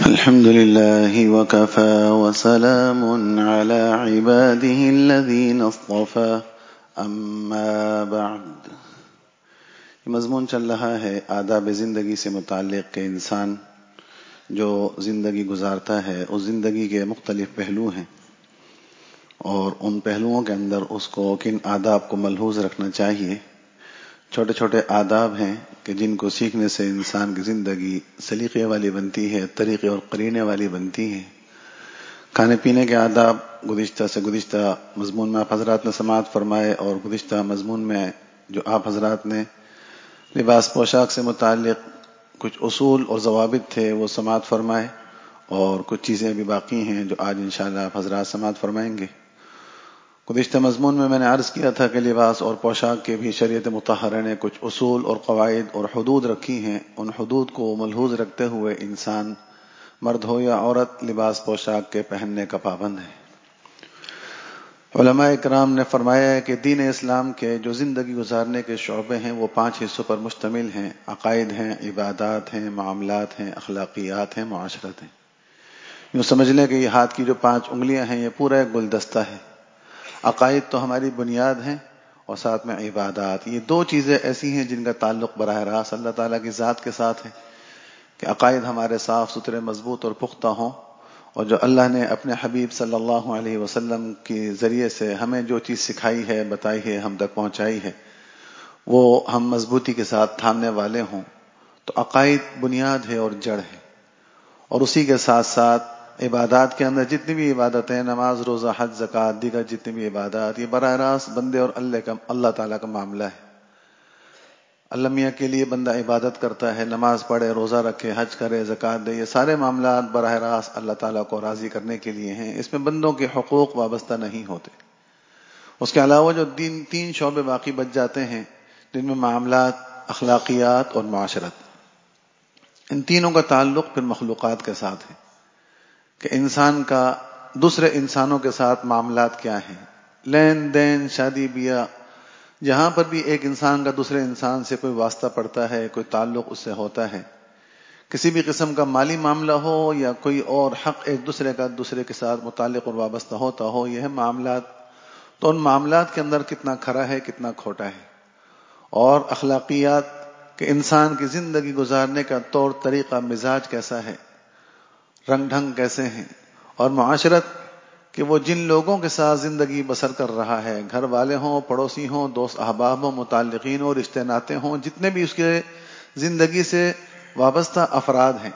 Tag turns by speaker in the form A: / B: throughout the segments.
A: الحمد لله وكفى وسلام على عباده الذين اصطفى اما بعد. یہ مضمون چل رہا ہے آداب زندگی سے متعلق کہ انسان جو زندگی گزارتا ہے اس زندگی کے مختلف پہلو ہیں اور ان پہلوؤں کے اندر اس کو کن آداب کو ملحوظ رکھنا چاہیے. چھوٹے چھوٹے آداب ہیں کہ جن کو سیکھنے سے انسان کی زندگی سلیقے والی بنتی ہے، طریقے اور قرینے والی بنتی ہے. کھانے پینے کے آداب گزشتہ مضمون میں آپ حضرات نے سماعت فرمائے، اور گزشتہ مضمون میں جو آپ حضرات نے لباس پوشاک سے متعلق کچھ اصول اور ضوابط تھے وہ سماعت فرمائے، اور کچھ چیزیں ابھی باقی ہیں جو آج انشاءاللہ آپ حضرات سماعت فرمائیں گے. گزشتہ مضمون میں نے عرض کیا تھا کہ لباس اور پوشاک کے بھی شریعت مطہرہ نے کچھ اصول اور قواعد اور حدود رکھی ہیں. ان حدود کو ملحوظ رکھتے ہوئے انسان مرد ہو یا عورت لباس پوشاک کے پہننے کا پابند ہے. علماء اکرام نے فرمایا ہے کہ دین اسلام کے جو زندگی گزارنے کے شعبے ہیں وہ 5 حصوں پر مشتمل ہیں. عقائد ہیں، عبادات ہیں، معاملات ہیں، اخلاقیات ہیں، معاشرت ہیں. یوں سمجھ لیں کہ یہ ہاتھ کی جو 5 انگلیاں ہیں یہ پورا ایک گلدستہ ہے. عقائد تو ہماری بنیاد ہیں، اور ساتھ میں عبادات. یہ 2 چیزیں ایسی ہیں جن کا تعلق براہ راست اللہ تعالیٰ کی ذات کے ساتھ ہے کہ عقائد ہمارے صاف ستھرے، مضبوط اور پختہ ہوں، اور جو اللہ نے اپنے حبیب صلی اللہ علیہ وسلم کے ذریعے سے ہمیں جو چیز سکھائی ہے، بتائی ہے، ہم تک پہنچائی ہے، وہ ہم مضبوطی کے ساتھ تھامنے والے ہوں. تو عقائد بنیاد ہے اور جڑ ہے. اور اسی کے ساتھ ساتھ عبادات کے اندر جتنی بھی عبادتیں، نماز، روزہ، حج، زکوٰۃ، دیگر جتنی بھی عبادات، یہ براہ راست بندے اور اللہ تعالیٰ کا معاملہ ہے. اللہ میاں کے لیے بندہ عبادت کرتا ہے، نماز پڑھے، روزہ رکھے، حج کرے، زکوٰۃ دے، یہ سارے معاملات براہ راست اللہ تعالیٰ کو راضی کرنے کے لیے ہیں. اس میں بندوں کے حقوق وابستہ نہیں ہوتے. اس کے علاوہ جو 3 شعبے باقی بچ جاتے ہیں جن میں معاملات، اخلاقیات اور معاشرت، ان تینوں کا تعلق پھر مخلوقات کے ساتھ ہے کہ انسان کا دوسرے انسانوں کے ساتھ معاملات کیا ہیں. لین دین، شادی بیاہ، جہاں پر بھی ایک انسان کا دوسرے انسان سے کوئی واسطہ پڑتا ہے، کوئی تعلق اس سے ہوتا ہے، کسی بھی قسم کا مالی معاملہ ہو یا کوئی اور حق ایک دوسرے کا دوسرے کے ساتھ متعلق اور وابستہ ہوتا ہو، یہ ہے معاملات. تو ان معاملات کے اندر کتنا کھرا ہے، کتنا کھوٹا ہے. اور اخلاقیات کہ انسان کی زندگی گزارنے کا طور طریقہ، مزاج کیسا ہے، رنگ ڈھنگ کیسے ہیں. اور معاشرت کہ وہ جن لوگوں کے ساتھ زندگی بسر کر رہا ہے، گھر والے ہوں، پڑوسی ہوں، دوست احباب ہوں، متعلقین ہوں، رشتے ناتے ہوں، جتنے بھی اس کے زندگی سے وابستہ افراد ہیں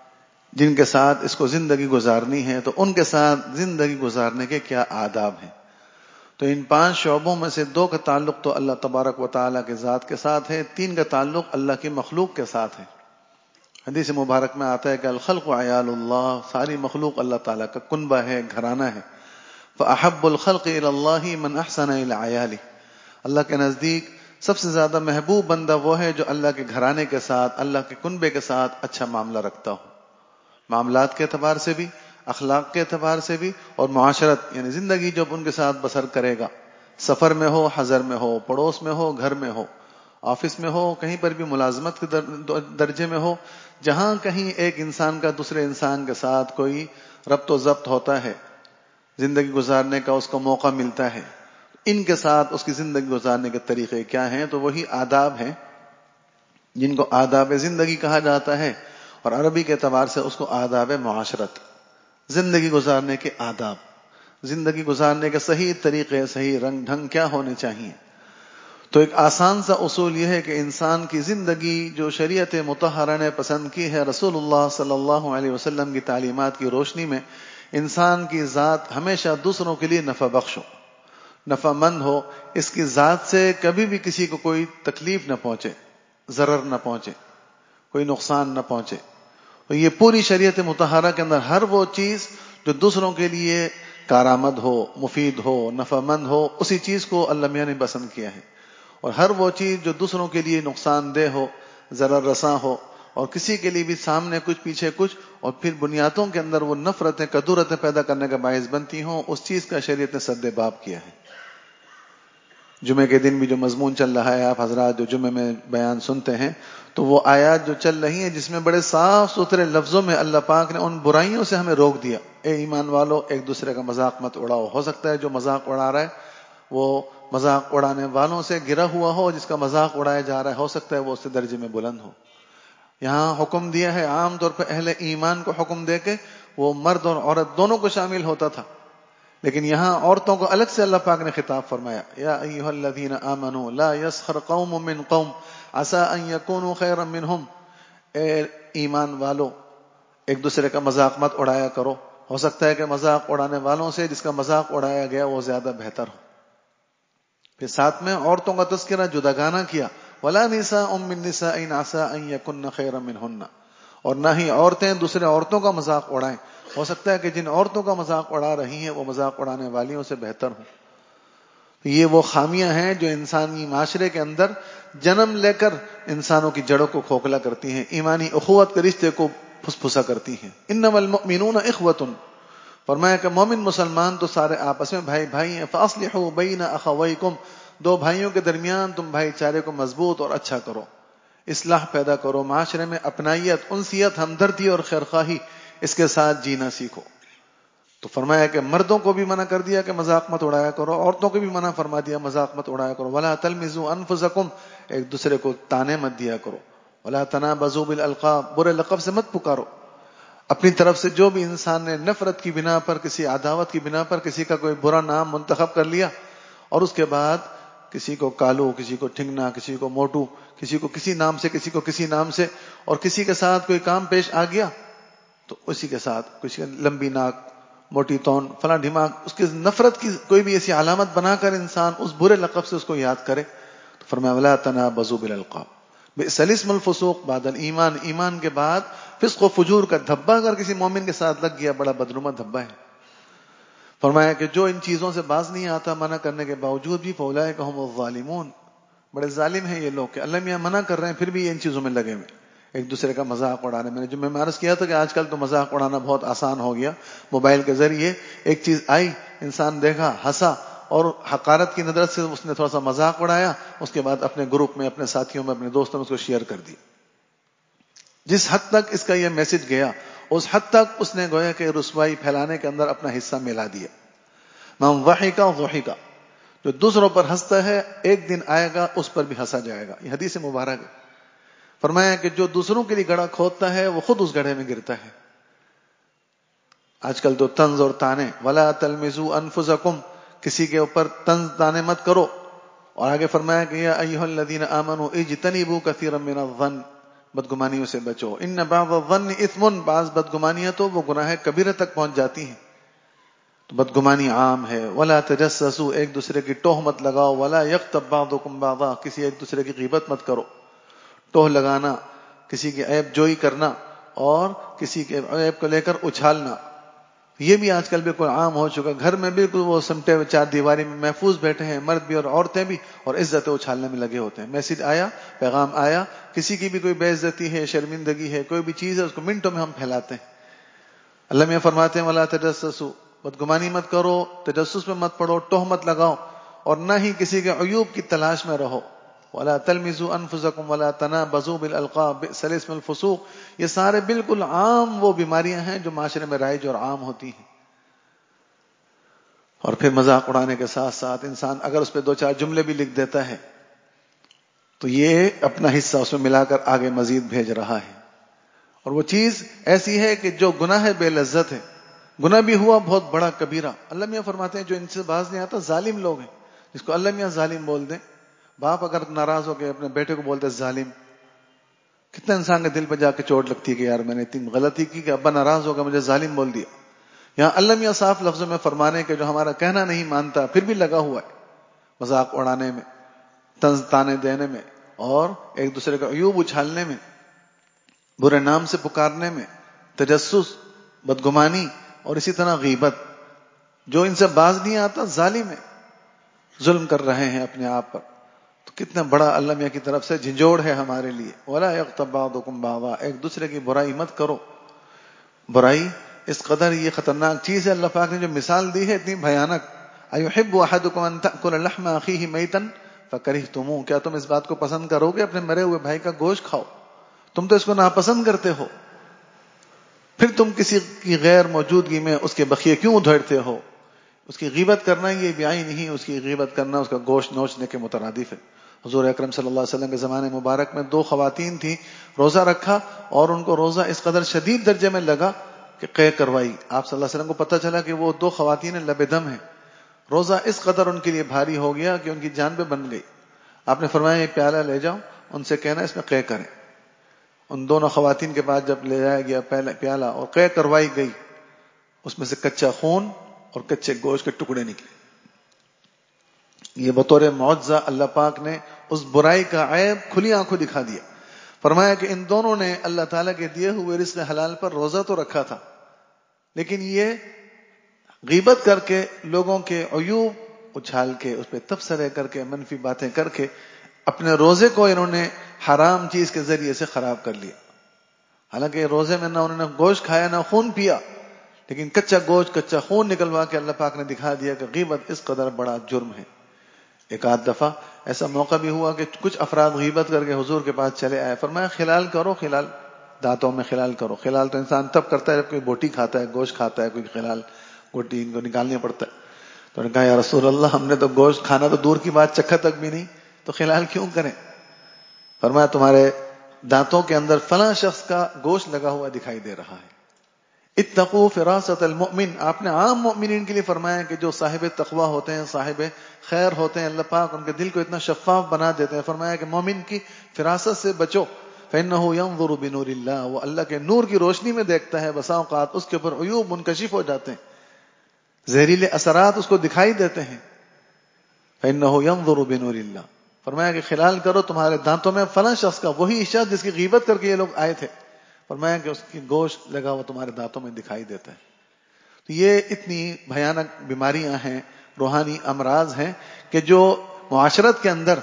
A: جن کے ساتھ اس کو زندگی گزارنی ہے، تو ان کے ساتھ زندگی گزارنے کے کیا آداب ہیں. تو ان 5 شعبوں میں سے 2 کا تعلق تو اللہ تبارک و تعالیٰ کے ذات کے ساتھ ہے، 3 کا تعلق اللہ کی مخلوق کے ساتھ ہے. حدیث مبارک میں آتا ہے کہ الخلق عیال اللہ، ساری مخلوق اللہ تعالیٰ کا کنبہ ہے، گھرانہ ہے. فأحب الخلق إلى الله من أحسن إلى عياله، اللہ کے نزدیک سب سے زیادہ محبوب بندہ وہ ہے جو اللہ کے گھرانے کے ساتھ، اللہ کے کنبے کے ساتھ اچھا معاملہ رکھتا ہو، معاملات کے اعتبار سے بھی، اخلاق کے اعتبار سے بھی، اور معاشرت یعنی زندگی جب ان کے ساتھ بسر کرے گا، سفر میں ہو، حضر میں ہو، پڑوس میں ہو، گھر میں ہو، آفس میں ہو، کہیں پر بھی ملازمت کے درجے میں ہو، جہاں کہیں ایک انسان کا دوسرے انسان کے ساتھ کوئی ربط و ضبط ہوتا ہے، زندگی گزارنے کا اس کو موقع ملتا ہے، ان کے ساتھ اس کی زندگی گزارنے کے طریقے کیا ہیں. تو وہی آداب ہیں جن کو آداب زندگی کہا جاتا ہے، اور عربی کے اعتبار سے اس کو آداب معاشرت، زندگی گزارنے کے آداب، زندگی گزارنے کے صحیح طریقے، صحیح رنگ ڈھنگ کیا ہونے چاہیے. تو ایک آسان سا اصول یہ ہے کہ انسان کی زندگی جو شریعت مطہرہ نے پسند کی ہے، رسول اللہ صلی اللہ علیہ وسلم کی تعلیمات کی روشنی میں، انسان کی ذات ہمیشہ دوسروں کے لیے نفع بخش ہو، نفع مند ہو. اس کی ذات سے کبھی بھی کسی کو کوئی تکلیف نہ پہنچے، ضرر نہ پہنچے، کوئی نقصان نہ پہنچے. تو یہ پوری شریعت مطہرہ کے اندر ہر وہ چیز جو دوسروں کے لیے کارآمد ہو، مفید ہو، نفع مند ہو، اسی چیز کو اللہ میاں نے پسند کیا ہے. اور ہر وہ چیز جو دوسروں کے لیے نقصان دہ ہو، ضرر رساں ہو، اور کسی کے لیے بھی سامنے کچھ پیچھے کچھ، اور پھر بنیادوں کے اندر وہ نفرتیں، کدورتیں پیدا کرنے کا باعث بنتی ہوں، اس چیز کا شریعت نے سد باب کیا ہے. جمعے کے دن بھی جو مضمون چل رہا ہے، آپ حضرات جو جمعے میں بیان سنتے ہیں، تو وہ آیات جو چل رہی ہیں جس میں بڑے صاف ستھرے لفظوں میں اللہ پاک نے ان برائیوں سے ہمیں روک دیا. اے ایمان والو ایک دوسرے کا مذاق مت اڑاؤ. ہو سکتا ہے جو مذاق اڑا رہا ہے وہ مذاق اڑانے والوں سے گرا ہوا ہو, جس کا مذاق اڑایا جا رہا ہے ہو سکتا ہے وہ اس سے درجے میں بلند ہو. یہاں حکم دیا ہے عام طور پہ اہل ایمان کو حکم دے کے وہ مرد اور عورت دونوں کو شامل ہوتا تھا, لیکن یہاں عورتوں کو الگ سے اللہ پاک نے خطاب فرمایا. یا ایھا الذین آمنوا لا یسخر قوم من قوم عسى ان يكونوا خیرا منهم. اے ایمان والو ایک دوسرے کا مذاق مت اڑایا کرو, ہو سکتا ہے کہ مذاق اڑانے والوں سے جس کا مذاق اڑایا گیا وہ زیادہ بہتر ہو. پھر ساتھ میں عورتوں کا تذکرہ جداگانہ کیا. ولا نساء من نساء عسى ان يكن خيرا منهن. اور نہ ہی عورتیں دوسرے عورتوں کا مذاق اڑائیں, ہو سکتا ہے کہ جن عورتوں کا مذاق اڑا رہی ہیں وہ مذاق اڑانے والیوں سے بہتر ہوں. یہ وہ خامیاں ہیں جو انسانی معاشرے کے اندر جنم لے کر انسانوں کی جڑوں کو کھوکھلا کرتی ہیں, ایمانی اخوت کے رشتے کو پھسپھسا کرتی ہیں. انما المؤمنون اخوۃ. فرمایا کہ مومن مسلمان تو سارے آپس میں بھائی بھائی ہیں. فاصلحوا بین اخویکم. دو بھائیوں کے درمیان تم بھائی چارے کو مضبوط اور اچھا کرو, اصلاح پیدا کرو, معاشرے میں اپنائیت, انسیت, ہمدردی اور خیرخواہی اس کے ساتھ جینا سیکھو. تو فرمایا کہ مردوں کو بھی منع کر دیا کہ مذاق مت اڑایا کرو, عورتوں کو بھی منع فرما دیا مذاق مت اڑایا کرو. ولا تلمزوا انفسکم. ایک دوسرے کو تانے مت دیا کرو. ولا تنابزوا بالالقاب. برے لقب سے مت پکارو. اپنی طرف سے جو بھی انسان نے نفرت کی بنا پر, کسی عداوت کی بنا پر کسی کا کوئی برا نام منتخب کر لیا اور اس کے بعد کسی کو کالو, کسی کو ٹھنگنا, کسی کو موٹو, کسی کو کسی نام سے, کسی کو کسی نام سے, اور کسی کے ساتھ کوئی کام پیش آ گیا تو اسی کے ساتھ کسی لمبی ناک, موٹی تون, فلاں دماغ, اس کی نفرت کی کوئی بھی ایسی علامت بنا کر انسان اس برے لقب سے اس کو یاد کرے. تو فرمایا ولا تنابزوا بالالقاب بئس الاسم الفسوق بعد الایمان. ایمان کے بعد فسق و فجور کا دھبا اگر کسی مومن کے ساتھ لگ گیا بڑا بدنما دھبا ہے. فرمایا کہ جو ان چیزوں سے باز نہیں آتا منع کرنے کے باوجود بھی فاولئک ھم الظالمون. بڑے ظالم ہیں یہ لوگ کہ اللہ میاں منع کر رہے ہیں پھر بھی ان چیزوں میں لگے ہوئے, ایک دوسرے کا مذاق اڑانے میں. جو میں عرض کیا تھا کہ آج کل تو مذاق اڑانا بہت آسان ہو گیا. موبائل کے ذریعے ایک چیز آئی, انسان دیکھا, ہنسا اور حقارت کی نظر سے اس نے تھوڑا سا مذاق اڑایا, اس کے بعد اپنے گروپ میں, اپنے ساتھیوں میں, اپنے دوستوں میں اس کو شیئر کر دی. جس حد تک اس کا یہ میسج گیا اس حد تک اس نے گویا کہ رسوائی پھیلانے کے اندر اپنا حصہ ملا دیا. من ضحک ضحک. جو دوسروں پر ہنستا ہے ایک دن آئے گا اس پر بھی ہنسا جائے گا. یہ حدیث مبارک ہے. فرمایا کہ جو دوسروں کے لیے گڑھا کھودتا ہے وہ خود اس گڑھے میں گرتا ہے. آج کل تو طنز اور تانے. ولا تلمزوا انفسکم. کسی کے اوپر طنز تانے مت کرو. اور آگے فرمایا کہ یا ایھا الذین آمنوا اجتنبوا کثیرا من الظن. بدگمانیوں سے بچو. ان بعض الظن اثم. بعض بدگمانیاں تو وہ گناہ کبیرہ تک پہنچ جاتی ہیں. تو بدگمانی عام ہے. ولا تجسسوا. ایک دوسرے کی ٹوہ مت لگاؤ. ولا یغتب بعضکم بعضا. کسی ایک دوسرے کی غیبت مت کرو. ٹوہ لگانا, کسی کی عیب جوئی کرنا اور کسی کے عیب کو لے کر اچھالنا, یہ بھی آج کل بالکل عام ہو چکا. گھر میں بالکل وہ سمٹے ہوئے چار دیواری میں محفوظ بیٹھے ہیں, مرد بھی اور عورتیں بھی, اور عزت اچھالنے میں لگے ہوتے ہیں. میسج آیا, پیغام آیا, کسی کی بھی کوئی بے عزتی ہے, شرمندگی ہے, کوئی بھی چیز ہے, اس کو منٹوں میں ہم پھیلاتے ہیں. اللہ میاں فرماتے ہیں ولا تجسسوا. بدگمانی مت کرو, تجسس میں مت پڑو, ٹوہ مت لگاؤ, اور نہ ہی کسی کے عیوب کی تلاش میں رہو. ولا تلمزوا انفسکم ولا تنابزوا بالالقاب بئس الاسم الفسوق. یہ سارے بالکل عام وہ بیماریاں ہیں جو معاشرے میں رائج اور عام ہوتی ہیں. اور پھر مذاق اڑانے کے ساتھ ساتھ انسان اگر اس پہ دو چار جملے بھی لکھ دیتا ہے تو یہ اپنا حصہ اس میں ملا کر آگے مزید بھیج رہا ہے. اور وہ چیز ایسی ہے کہ جو گناہ بے لذت ہے, گناہ بھی ہوا بہت بڑا کبیرہ. اللہ میاں فرماتے ہیں جو ان سے باز نہیں آتا ظالم لوگ ہیں. جس کو اللہ میاں ظالم بول دیں, باپ اگر ناراض ہو کے اپنے بیٹے کو بولتے ظالم, کتنا انسان کے دل پہ جا کے چوٹ لگتی ہے کہ یار میں نے اتنی غلطی کی کہ ابا ناراض ہو گیا مجھے ظالم بول دیا. یہاں اللہ میاں صاف لفظوں میں فرمانے کہ جو ہمارا کہنا نہیں مانتا پھر بھی لگا ہوا ہے مذاق اڑانے میں, طنز تانے دینے میں, اور ایک دوسرے کا عیوب اچھالنے میں, برے نام سے پکارنے میں, تجسس, بدگمانی, اور اسی طرح غیبت. جو ان سے باز نہیں آتا ظالم ہے, ظلم کر رہے ہیں اپنے آپ پر. تو کتنا بڑا اللہ میاں کی طرف سے جھنجھوڑ ہے ہمارے لیے. ولا یغتب بعضکم بعضا. ایک دوسرے کی برائی مت کرو. برائی اس قدر یہ خطرناک چیز ہے, اللہ پاک نے جو مثال دی ہے اتنی بھیانک. ایحب احدکم ان تأکل لحم اخیہ میتا فکرہتموہ. کیا تم اس بات کو پسند کرو گے اپنے مرے ہوئے بھائی کا گوشت کھاؤ تم تو اس کو ناپسند کرتے ہو، پھر تم کسی کی غیر موجودگی میں اس کے بقیے کیوں ادھیڑتے ہو؟ اس کی غیبت کرنا یہ بیائی نہیں، اس کی غیبت کرنا اس کا گوشت نوچنے کے مترادف ہے۔ حضور اکرم صلی اللہ علیہ وسلم کے زمانے مبارک میں 2 خواتین تھیں، روزہ رکھا اور ان کو روزہ اس قدر شدید درجے میں لگا کہ قے کروائی۔ آپ صلی اللہ علیہ وسلم کو پتہ چلا کہ وہ 2 خواتین لب دم ہیں، روزہ اس قدر ان کے لیے بھاری ہو گیا کہ ان کی جان پہ بن گئی۔ آپ نے فرمایا یہ پیالہ لے جاؤ، ان سے کہنا اس میں قے کریں۔ ان دونوں خواتین کے پاس جب لے جایا گیا پیالہ اور قے کروائی گئی، اس میں سے کچا خون اور کچے گوشت کے ٹکڑے نکلے۔ یہ بطور معجزہ اللہ پاک نے اس برائی کا عیب کھلی آنکھوں دکھا دیا۔ فرمایا کہ ان دونوں نے اللہ تعالیٰ کے دیے ہوئے رزق حلال پر روزہ تو رکھا تھا، لیکن یہ غیبت کر کے، لوگوں کے عیوب اچھال کے، اس پہ تبصرے کر کے، منفی باتیں کر کے اپنے روزے کو انہوں نے حرام چیز کے ذریعے سے خراب کر لیا۔ حالانکہ روزے میں نہ انہوں نے گوشت کھایا نہ خون پیا، لیکن کچا گوشت کچا خون نکلوا کے اللہ پاک نے دکھا دیا کہ غیبت اس قدر بڑا جرم ہے۔ ایک آدھ دفعہ ایسا موقع بھی ہوا کہ کچھ افراد غیبت کر کے حضور کے پاس چلے آئے، فرمایا خلال کرو، خلال دانتوں میں خلال کرو۔ خلال تو انسان تب کرتا ہے جب کوئی بوٹی کھاتا ہے، گوشت کھاتا ہے، کوئی خلال بوٹی ان کو نکالنا پڑتا ہے۔ تو انہوں نے کہا یا رسول اللہ ہم نے تو گوشت کھانا تو دور کی بات، چکھا تک بھی نہیں، تو خلال کیوں کریں؟ فرمایا تمہارے دانتوں کے اندر فلاں شخص کا گوشت لگا ہوا دکھائی دے رہا ہے۔ اتقوا فراست المؤمن، آپ نے عام مؤمنین کے لیے فرمایا کہ جو صاحب تقوی ہوتے ہیں، صاحب خیر ہوتے ہیں، اللہ پاک ان کے دل کو اتنا شفاف بنا دیتے ہیں۔ فرمایا کہ مومن کی فراست سے بچو، فإنه ينظر بنور اللہ، وہ اللہ کے نور کی روشنی میں دیکھتا ہے، بسا اوقات اس کے اوپر عیوب منکشف ہو جاتے ہیں، زہریلے اثرات اس کو دکھائی دیتے ہیں۔ فإنه ينظر بنور اللہ، فرمایا کہ خلال کرو تمہارے دانتوں میں فلاں شخص کا، وہی شخص جس کی غیبت کر کے یہ لوگ آئے تھے، فرمایا کہ اس کی گوشت لگا ہوا تمہارے دانتوں میں دکھائی دیتا ہے۔ تو یہ اتنی بھیانک بیماریاں ہیں، روحانی امراض ہیں کہ جو معاشرت کے اندر،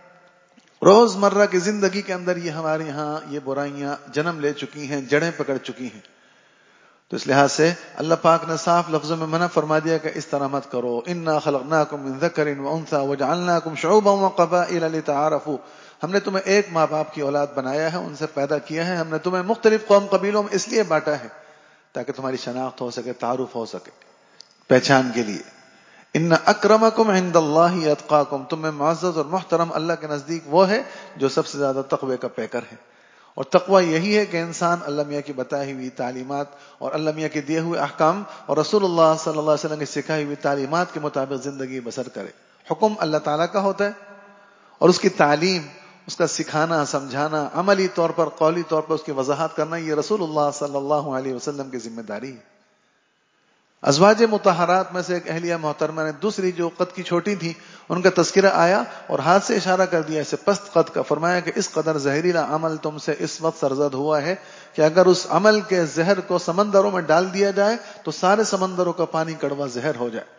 A: روز مرہ کی زندگی کے اندر یہ ہمارے یہاں یہ برائیاں جنم لے چکی ہیں، جڑیں پکڑ چکی ہیں۔ تو اس لحاظ سے اللہ پاک نے صاف لفظوں میں منع فرما دیا کہ اس طرح مت کرو۔ انا خلقناکم من ذکر وانثی وجعلناکم شعوبا وقبائل لتعارفوا، ہم نے تمہیں ایک ماں باپ کی اولاد بنایا ہے، ان سے پیدا کیا ہے، ہم نے تمہیں مختلف قوم قبیلوں میں اس لیے بانٹا ہے تاکہ تمہاری شناخت ہو سکے، تعارف ہو سکے، پہچان کے لیے۔ ان اکرمکم عند اللہ اتقاکم، تم میں معزز اور محترم اللہ کے نزدیک وہ ہے جو سب سے زیادہ تقوی کا پیکر ہے۔ اور تقوی یہی ہے کہ انسان اللہ میاں کی بتائی ہوئی تعلیمات اور اللہ میاں کے دیے ہوئے احکام اور رسول اللہ صلی اللہ علیہ وسلم کی سکھائی ہوئی تعلیمات کے مطابق زندگی بسر کرے۔ حکم اللہ تعالیٰ کا ہوتا ہے اور اس کی تعلیم، اس کا سکھانا، سمجھانا، عملی طور پر، قولی طور پر اس کی وضاحت کرنا، یہ رسول اللہ صلی اللہ علیہ وسلم کی ذمہ داری ہے۔ ازواج مطہرات میں سے ایک اہلیہ محترمہ نے دوسری جو قد کی چھوٹی تھی ان کا تذکرہ آیا اور ہاتھ سے اشارہ کر دیا اسے پست قد کا، فرمایا کہ اس قدر زہریلا عمل تم سے اس وقت سرزد ہوا ہے کہ اگر اس عمل کے زہر کو سمندروں میں ڈال دیا جائے تو سارے سمندروں کا پانی کڑوا زہر ہو جائے۔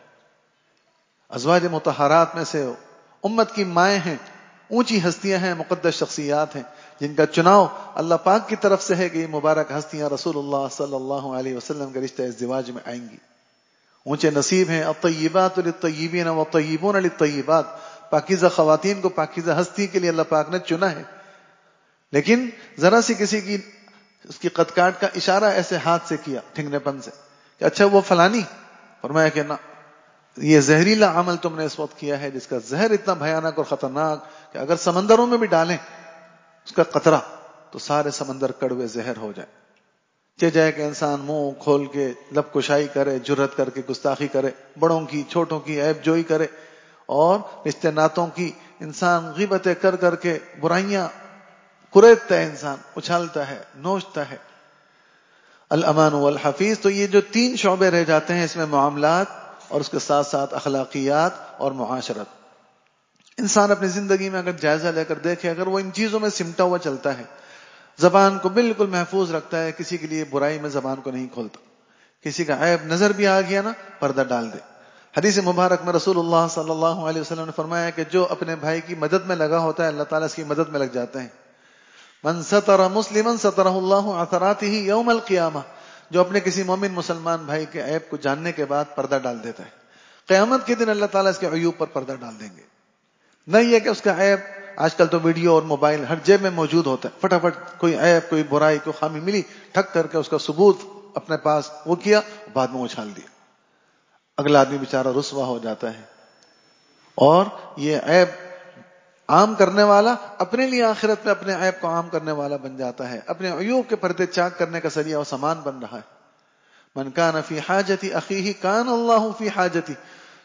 A: ازواج مطہرات میں سے امت کی مائیں ہیں، اونچی ہستیاں ہیں، مقدس شخصیات ہیں جن کا چناؤ اللہ پاک کی طرف سے ہے کہ یہ مبارک ہستیاں رسول اللہ صلی اللہ علیہ وسلم کے رشتہ ازدواج میں آئیں گی۔ اونچے نصیب ہیں، الطیبات للطیبین والطیبون للطیبات، پاکیزہ خواتین کو پاکیزہ ہستی کے لیے اللہ پاک نے چنا ہے۔ لیکن ذرا سی کسی کی اس کی قد کاٹ کا اشارہ ایسے ہاتھ سے کیا ٹھنگنے پن سے کہ اچھا وہ فلانی، فرمایا کہ نہ، یہ زہریلا عمل تم نے اس وقت کیا ہے جس کا زہر اتنا بھیانک اور خطرناک کہ اگر سمندروں میں بھی ڈالیں اس کا قطرہ تو سارے سمندر کڑوے زہر ہو جائے۔ جائے کہ انسان منہ کھول کے لب کشائی کرے، جرت کر کے گستاخی کرے، بڑوں کی چھوٹوں کی عیب جوئی کرے، اور رشتے ناتوں کی انسان غیبتیں کر کر کے برائیاں کریدتا ہے، انسان اچھالتا ہے، نوچتا ہے۔ الامان والحفیظ، تو یہ جو 3 شعبے رہ جاتے ہیں اس میں معاملات اور اس کے ساتھ ساتھ اخلاقیات اور معاشرت۔ انسان اپنی زندگی میں اگر جائزہ لے کر دیکھے، اگر وہ ان چیزوں میں سمٹا ہوا چلتا ہے، زبان کو بالکل محفوظ رکھتا ہے، کسی کے لیے برائی میں زبان کو نہیں کھولتا، کسی کا عیب نظر بھی آ گیا نا پردہ ڈال دے۔ حدیث مبارک میں رسول اللہ صلی اللہ علیہ وسلم نے فرمایا کہ جو اپنے بھائی کی مدد میں لگا ہوتا ہے اللہ تعالیٰ اس کی مدد میں لگ جاتے ہیں۔ من ستر مسلما سترہ اللہ عثراته یوم القیامہ، جو اپنے کسی مومن مسلمان بھائی کے عیب کو جاننے کے بعد پردہ ڈال دیتا ہے، قیامت کے دن اللہ تعالیٰ اس کے عیوب پر پردہ ڈال دیں گے۔ نہ یہ کہ اس کا عیب آج کل تو ویڈیو اور موبائل ہر جیب میں موجود ہوتا ہے، فٹافٹ کوئی عیب، کوئی برائی، کوئی خامی ملی، ٹھک کر کے اس کا ثبوت اپنے پاس وہ کیا، بعد میں اچھال دیا، اگلا آدمی بیچارہ رسوا ہو جاتا ہے. اور یہ عیب عام کرنے والا اپنے لیے آخرت میں اپنے عیب کو عام کرنے والا بن جاتا ہے، اپنے عیوب کے پردے چاک کرنے کا ذریعہ و سامان بن رہا ہے. من کان فی حاجتی اخیہ کان اللہ فی حاجتی.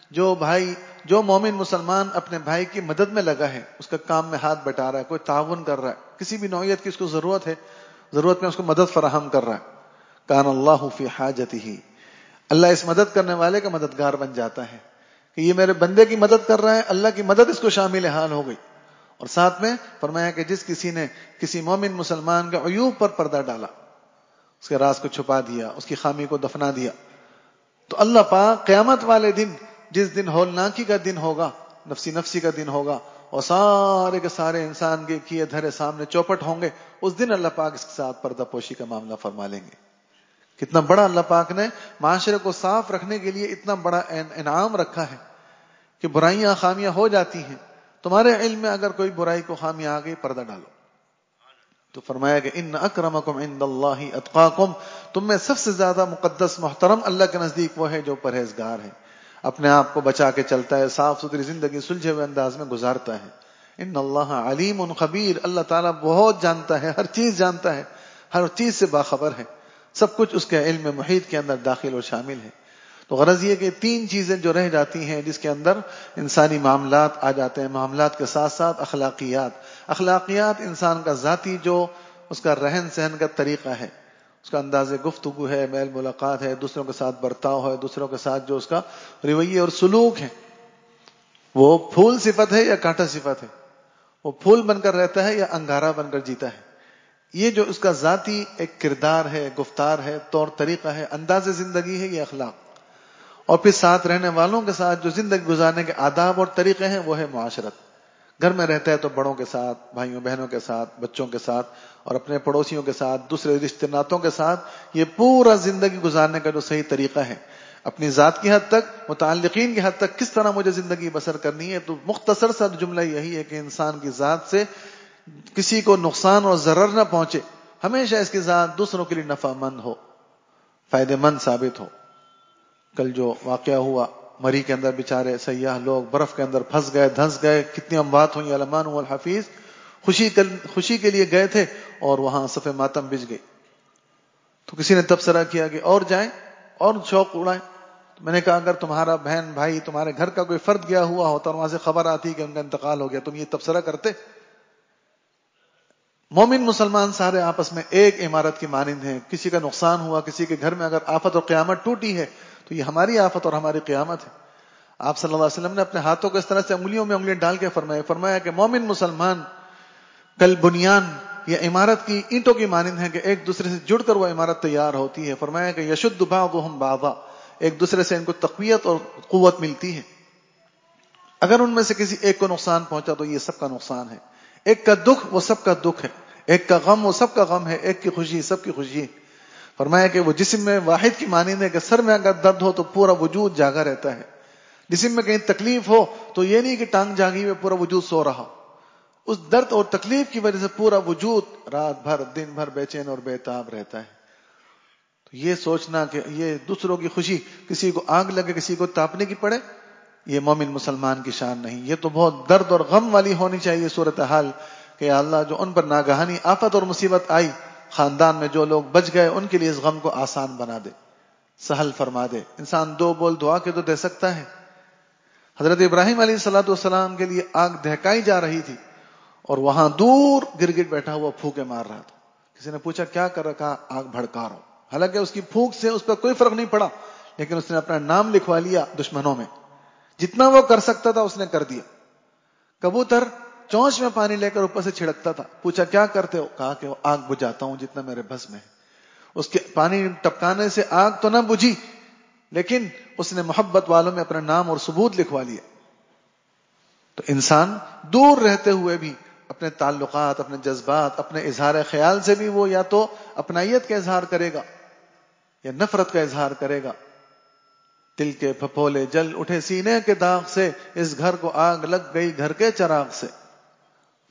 A: جو مومن مسلمان اپنے بھائی کی مدد میں لگا ہے، اس کا کام میں ہاتھ بٹا رہا ہے، کوئی تعاون کر رہا ہے، کسی بھی نوعیت کی اس کو ضرورت ہے، ضرورت میں اس کو مدد فراہم کر رہا ہے، کان اللہ فی حاجتہ، اللہ اس مدد کرنے والے کا مددگار بن جاتا ہے کہ یہ میرے بندے کی مدد کر رہا ہے، اللہ کی مدد اس کو شامل حال ہو گئی. اور ساتھ میں فرمایا کہ جس کسی نے کسی مومن مسلمان کے عیوب پر پردہ ڈالا، اس کے راز کو چھپا دیا، اس کی خامی کو دفنا دیا، تو اللہ پاک قیامت والے دن، جس دن ہولناکی کا دن ہوگا، نفسی نفسی کا دن ہوگا، اور سارے کے سارے انسان کے کیے دھرے سامنے چوپٹ ہوں گے، اس دن اللہ پاک اس کے ساتھ پردہ پوشی کا معاملہ فرما لیں گے. کتنا بڑا اللہ پاک نے معاشرے کو صاف رکھنے کے لیے اتنا بڑا انعام رکھا ہے کہ برائیاں خامیاں ہو جاتی ہیں، تمہارے علم میں اگر کوئی برائی کو خامیاں آ گئی، پردہ ڈالو. تو فرمایا کہ ان اکرمکم عند اللہ اتقاکم، تم میں سب سے زیادہ مقدس محترم اللہ کے نزدیک وہ ہے جو پرہیزگار ہے، اپنے آپ کو بچا کے چلتا ہے، صاف ستھری زندگی سلجھے ہوئے انداز میں گزارتا ہے. ان اللہ علیم خبیر، اللہ تعالیٰ بہت جانتا ہے، ہر چیز جانتا ہے، ہر چیز سے باخبر ہے، سب کچھ اس کے علم محیط کے اندر داخل اور شامل ہے. تو غرض یہ کہ تین چیزیں جو رہ جاتی ہیں جس کے اندر انسانی معاملات آ جاتے ہیں، معاملات کے ساتھ ساتھ اخلاقیات انسان کا ذاتی جو اس کا رہن سہن کا طریقہ ہے، اس کا انداز گفتگو ہے، میل ملاقات ہے، دوسروں کے ساتھ برتاؤ ہے، دوسروں کے ساتھ جو اس کا رویے اور سلوک ہے، وہ پھول صفت ہے یا کانٹا صفت ہے، وہ پھول بن کر رہتا ہے یا انگارہ بن کر جیتا ہے. یہ جو اس کا ذاتی ایک کردار ہے، گفتار ہے، طور طریقہ ہے، انداز زندگی ہے، یہ اخلاق. اور پھر ساتھ رہنے والوں کے ساتھ جو زندگی گزارنے کے آداب اور طریقے ہیں، وہ ہے معاشرت. گھر میں رہتا ہے تو بڑوں کے ساتھ، بھائیوں بہنوں کے ساتھ، بچوں کے ساتھ، اور اپنے پڑوسیوں کے ساتھ، دوسرے رشتے ناتوں کے ساتھ، یہ پورا زندگی گزارنے کا جو صحیح طریقہ ہے. اپنی ذات کی حد تک، متعلقین کی حد تک کس طرح مجھے زندگی بسر کرنی ہے، تو مختصر سا جملہ یہی ہے کہ انسان کی ذات سے کسی کو نقصان اور ضرر نہ پہنچے، ہمیشہ اس کی ذات دوسروں کے لیے نفع مند ہو، فائدہ مند ثابت ہو. کل جو واقعہ ہوا مری کے اندر، بیچارے سیاح لوگ برف کے اندر پھنس گئے، دھنس گئے، کتنی اموات ہوئی، علمان والحفیظ، خوشی کے لیے گئے تھے اور وہاں صف ماتم بچ گئی. تو کسی نے تبصرہ کیا کہ اور جائیں اور شوق اڑائیں. تو میں نے کہا اگر تمہارا بہن بھائی تمہارے گھر کا کوئی فرد گیا ہوا ہوتا اور وہاں سے خبر آتی کہ ان کا انتقال ہو گیا، تم یہ تبصرہ کرتے؟ مومن مسلمان سارے آپس میں ایک عمارت کی مانند ہیں. کسی کا نقصان ہوا، کسی کے گھر میں اگر آفت اور قیامت ٹوٹی ہے تو یہ ہماری آفت اور ہماری قیامت ہے. آپ صلی اللہ علیہ وسلم نے اپنے ہاتھوں کو اس طرح سے انگلیوں میں انگلیاں ڈال کے فرمایا کہ مومن مسلمان کل بنیان یا عمارت کی اینٹوں کی مانند ہے کہ ایک دوسرے سے جڑ کر وہ عمارت تیار ہوتی ہے. فرمایا کہ یشد بعضهم بعضا، ایک دوسرے سے ان کو تقویت اور قوت ملتی ہے. اگر ان میں سے کسی ایک کو نقصان پہنچا تو یہ سب کا نقصان ہے. ایک کا دکھ وہ سب کا دکھ ہے، ایک کا غم وہ سب کا غم ہے، ایک کی خوشی سب کی خوشی ہے. فرمایا کہ وہ جسم میں واحد کی مانند ہے کہ سر میں اگر درد ہو تو پورا وجود جاگا رہتا ہے. جسم میں کہیں تکلیف ہو تو یہ نہیں کہ ٹانگ جاگی ہوئے پورا وجود سو رہا، اس درد اور تکلیف کی وجہ سے پورا وجود رات بھر دن بھر بے چین اور بے تاب رہتا ہے. تو یہ سوچنا کہ یہ دوسروں کی خوشی، کسی کو آگ لگے کسی کو تاپنے کی پڑے، یہ مومن مسلمان کی شان نہیں. یہ تو بہت درد اور غم والی ہونی چاہیے صورتحال کہ یا اللہ جو ان پر ناگہانی آفت اور مصیبت آئی، خاندان میں جو لوگ بچ گئے ان کے لیے اس غم کو آسان بنا دے، سہل فرما دے. انسان دو بول دعا کے تو دے سکتا ہے. حضرت ابراہیم علیہ السلام کے لیے آگ دہکائی جا رہی تھی اور وہاں دور گرگٹ بیٹھا ہوا پھونکے مار رہا تھا. کسی نے پوچھا کیا کر رکھا؟ آگ بھڑکا رہا ہوں. حالانکہ اس کی پھونک سے اس پر کوئی فرق نہیں پڑا، لیکن اس نے اپنا نام لکھوا لیا دشمنوں میں. جتنا وہ کر سکتا تھا اس نے کر دیا. کبوتر چونچ میں پانی لے کر اوپر سے چھڑکتا تھا. پوچھا کیا کرتے ہو؟ کہا کہ وہ آگ بجھاتا ہوں جتنا میرے بس میں ہے. اس کے پانی ٹپکانے سے آگ تو نہ بجھی، لیکن اس نے محبت والوں میں اپنا نام اور ثبوت لکھوا لیا. تو انسان دور رہتے ہوئے بھی اپنے تعلقات، اپنے جذبات، اپنے اظہار خیال سے بھی وہ یا تو اپنائیت کا اظہار کرے گا یا نفرت کا اظہار کرے گا. دل کے پھپھولے جل اٹھے سینے کے داغ سے، اس گھر کو آگ لگ گئی گھر کے چراغ سے.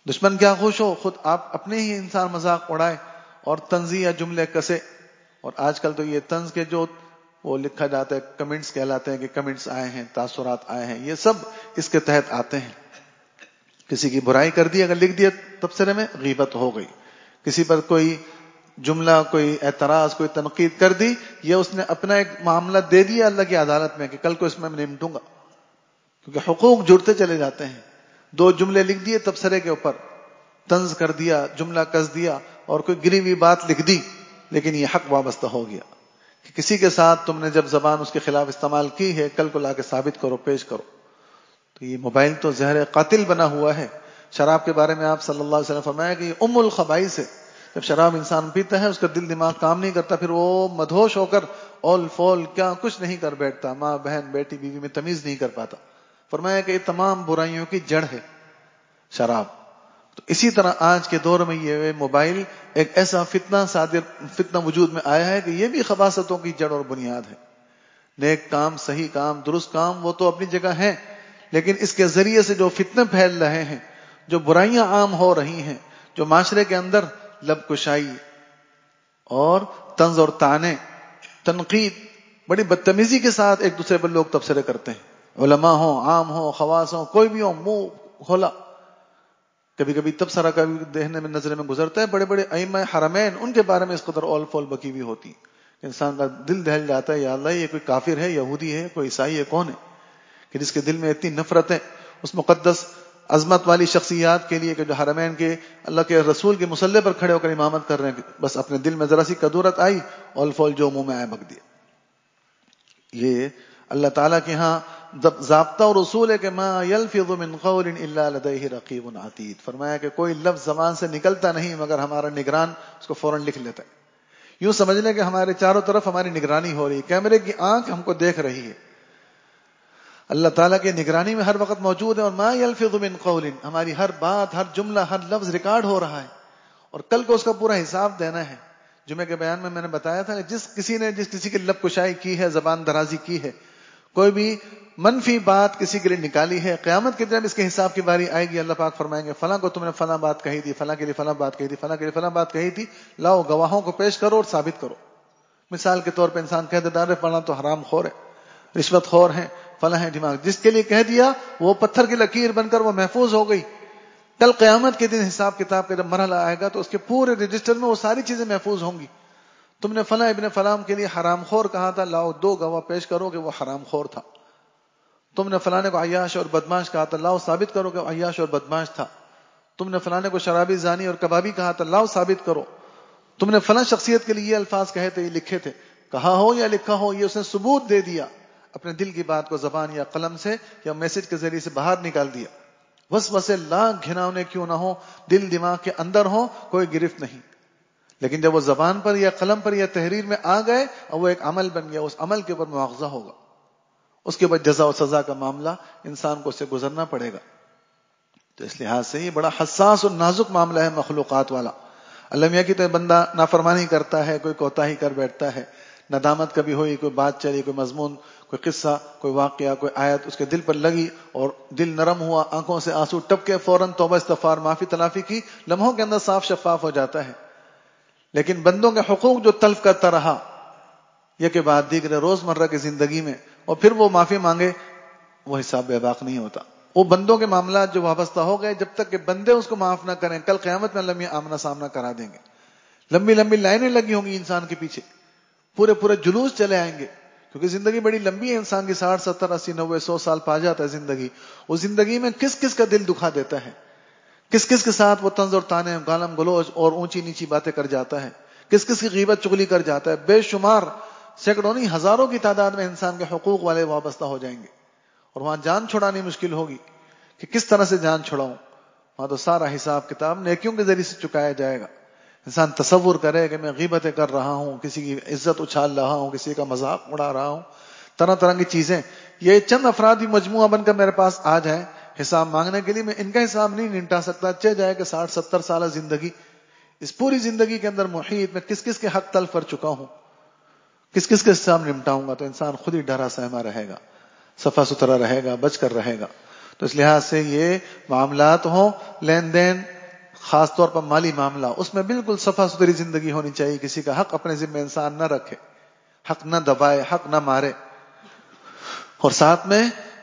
A: دشمن کیا خوش ہو، خود آپ اپنے ہی انسان مذاق اڑائے اور طنزی یا جملے کسے. اور آج کل تو یہ طنز کے جو وہ لکھا جاتا ہے، کمنٹس کہلاتے ہیں کہ کمنٹس آئے ہیں، تاثرات آئے ہیں، یہ سب اس کے تحت آتے ہیں. کسی کی برائی کر دی، اگر لکھ دیا تبصرے میں، غیبت ہو گئی. کسی پر کوئی جملہ، کوئی اعتراض، کوئی تنقید کر دی، یہ اس نے اپنا ایک معاملہ دے دیا اللہ کی عدالت میں کہ کل کو اس میں نمٹوں گا. کیونکہ حقوق جڑتے چلے جاتے ہیں. 2 جملے لکھ دیے تبصرے کے اوپر، طنز کر دیا، جملہ کس دیا اور کوئی گری ہوئی بات لکھ دی، لیکن یہ حق وابستہ ہو گیا کہ کسی کے ساتھ تم نے جب زبان اس کے خلاف استعمال کی ہے، کل کو لا کے ثابت کرو، پیش کرو. تو یہ موبائل تو زہر قاتل بنا ہوا ہے. شراب کے بارے میں آپ صلی اللہ علیہ وسلم فرمایا کہ یہ الخبائث ہے. جب شراب انسان پیتا ہے، اس کا دل دماغ کام نہیں کرتا، پھر وہ مدہوش ہو کر اول فول کیا کچھ نہیں کر بیٹھتا، ماں بہن بیٹی بیوی میں تمیز نہیں کر پاتا. فرمایا کہ یہ تمام برائیوں کی جڑ ہے شراب. تو اسی طرح آج کے دور میں یہ موبائل ایک ایسا فتنہ وجود میں آیا ہے کہ یہ بھی خباثتوں کی جڑ اور بنیاد ہے. نیک کام، صحیح کام، درست کام وہ تو اپنی جگہ ہیں، لیکن اس کے ذریعے سے جو فتنے پھیل رہے ہیں، جو برائیاں عام ہو رہی ہیں، جو معاشرے کے اندر لب کشائی اور طنز اور طعنے، تنقید، بڑی بدتمیزی کے ساتھ ایک دوسرے پر لوگ تبصرے کرتے ہیں. علماء ہوں، عام ہوں، خواص ہوں، کوئی بھی ہو، منہ کھولا. کبھی کبھی تبصرہ کا بھی دیکھنے میں نظر میں گزرتا ہے، بڑے بڑے ائمہ حرمین، ان کے بارے میں اس قدر اول فول بکی ہوئی ہوتی. انسان کا دل دہل جاتا ہے، یا اللہ یہ کوئی کافر ہے، یہودی ہے، کوئی عیسائی ہے، کون ہے کہ جس کے دل میں اتنی نفرتیں اس مقدس عظمت والی شخصیات کے لیے کہ جو حرمین کے اللہ کے رسول کے مصلی پر کھڑے ہو کر امامت کر رہے ہیں، بس اپنے دل میں ذرا سی کدورت آئی، اول فول جو منہ میں آئے بک دیا. یہ اللہ تعالیٰ کے ہاں ضابطہ اور اصول ہے کہ ما یلفظ من قول الا لدیہ رقیب عتید. فرمایا کہ کوئی لفظ زبان سے نکلتا نہیں مگر ہمارا نگران اس کو فوراً لکھ لیتا ہے. یوں سمجھ لیں کہ ہمارے چاروں طرف ہماری نگرانی ہو رہی ہے، کیمرے کی آنکھ ہم کو دیکھ رہی ہے. اللہ تعالیٰ کی نگرانی میں ہر وقت موجود ہے. اور ما یلفظ من قول، ہماری ہر بات، ہر جملہ، ہر لفظ ریکارڈ ہو رہا ہے اور کل کو اس کا پورا حساب دینا ہے. جمعے کے بیان میں نے بتایا تھا کہ جس کسی کی لب کشائی کی ہے، زبان درازی کی ہے، کوئی بھی منفی بات کسی کے لیے نکالی ہے، قیامت کے دن اس کے حساب کی باری آئے گی. اللہ پاک فرمائیں گے فلاں کو تم نے فلاں بات کہی تھی، فلاں کے لیے فلاں بات کہی تھی، فلاں کے لیے فلاں بات کہی تھی، لاؤ گواہوں کو پیش کرو اور ثابت کرو. مثال کے طور پہ انسان کہہ دیتا ہے فلاں تو حرام خور ہے، رشوت خور ہے، فلاں ہے دماغ، جس کے لیے کہہ دیا وہ پتھر کی لکیر بن کر وہ محفوظ ہو گئی. کل قیامت کے دن حساب کتاب کا جب مرحلہ آئے گا تو اس کے پورے رجسٹر میں وہ ساری چیزیں محفوظ ہوں گی. تم نے فلاں ابن فلان کے لیے حرام خور کہا تھا، لاؤ 2 گواہ پیش کرو کہ وہ حرام خور تھا. تم نے فلانے کو عیاش اور بدماش کہا تھا، لاؤ ثابت کرو کہ عیاش اور بدماش تھا. تم نے فلانے کو شرابی، زانی اور کبابی کہا تھا، لاؤ ثابت کرو. تم نے فلاں شخصیت کے لیے یہ الفاظ کہے تھے، یہ لکھے تھے، کہا ہو یا لکھا ہو، یہ اس نے ثبوت دے دیا. اپنے دل کی بات کو زبان یا قلم سے یا میسج کے ذریعے سے باہر نکال دیا. وسوسے لاکھ گھناؤنے کیوں نہ ہو، دل دماغ کے اندر ہو، کوئی گرفت نہیں. لیکن جب وہ زبان پر یا قلم پر یا تحریر میں آ گئے اور وہ ایک عمل بن گیا، اس عمل کے اوپر مواخذہ ہوگا، اس کے بعد جزا و سزا کا معاملہ انسان کو اس سے گزرنا پڑے گا. تو اس لحاظ سے یہ بڑا حساس اور نازک معاملہ ہے مخلوقات والا. اللہ میاں کی تو بندہ نافرمانی کرتا ہے، کوئی کوتاہی کر بیٹھتا ہے، ندامت کبھی ہوئی، کوئی بات چلی، کوئی مضمون، کوئی قصہ، کوئی واقعہ، کوئی آیت اس کے دل پر لگی اور دل نرم ہوا، آنکھوں سے آنسو ٹپکے، فوراً توبہ استغفار، معافی تلافی کی، لمحوں کے اندر صاف شفاف ہو جاتا ہے. لیکن بندوں کے حقوق جو تلف کرتا رہا یہ کے بعد دیگر روزمرہ کی زندگی میں، اور پھر وہ معافی مانگے، وہ حساب بے باک نہیں ہوتا. وہ بندوں کے معاملات جو وابستہ ہو گئے، جب تک کہ بندے اس کو معاف نہ کریں، کل قیامت میں اللہ آمنا سامنا کرا دیں گے. لمبی لمبی لائنیں لگی ہوں گی انسان کے پیچھے، پورے جلوس چلے آئیں گے، کیونکہ زندگی بڑی لمبی ہے. انسان کی 60 70 80 90 100 سال پا جاتا ہے زندگی. اس زندگی میں کس کس کا دل دکھا دیتا ہے، کس کس کے ساتھ وہ طنز اور طعنے، گالم گلوچ اور اونچی نیچی باتیں کر جاتا ہے، کس کس کی غیبت چغلی کر جاتا ہے. بے شمار، سینکڑوں نہیں ہزاروں کی تعداد میں انسان کے حقوق والے وابستہ ہو جائیں گے، اور وہاں جان چھڑانی مشکل ہوگی کہ کس طرح سے جان چھڑاؤں. وہاں تو سارا حساب کتاب نیکیوں کے ذریعے سے چکایا جائے گا. انسان تصور کرے کہ میں غیبتیں کر رہا ہوں، کسی کی عزت اچھال رہا ہوں، کسی کا مذاق اڑا رہا ہوں، طرح طرح کی چیزیں. یہ چند افراد بھی مجموعہ بن کر میرے پاس آ جائیں حساب مانگنے کے لیے، میں ان کا حساب نہیں نمٹا سکتا. چہ جائے کہ 60 70 سالہ زندگی، اس پوری زندگی کے اندر محیط میں کس کس کے حق تلف کر چکا ہوں، کس کس کے حساب نمٹاؤں گا. تو انسان خود ہی ڈرا سہما رہے گا، صفا ستھرا رہے گا، بچ کر رہے گا. تو اس لحاظ سے یہ معاملات ہوں، لین دین، خاص طور پر مالی معاملہ، اس میں بالکل صفا ستھری زندگی ہونی چاہیے. کسی کا حق اپنے ذمہ انسان نہ رکھے، حق نہ دبائے، حق نہ مارے. اور ساتھ میں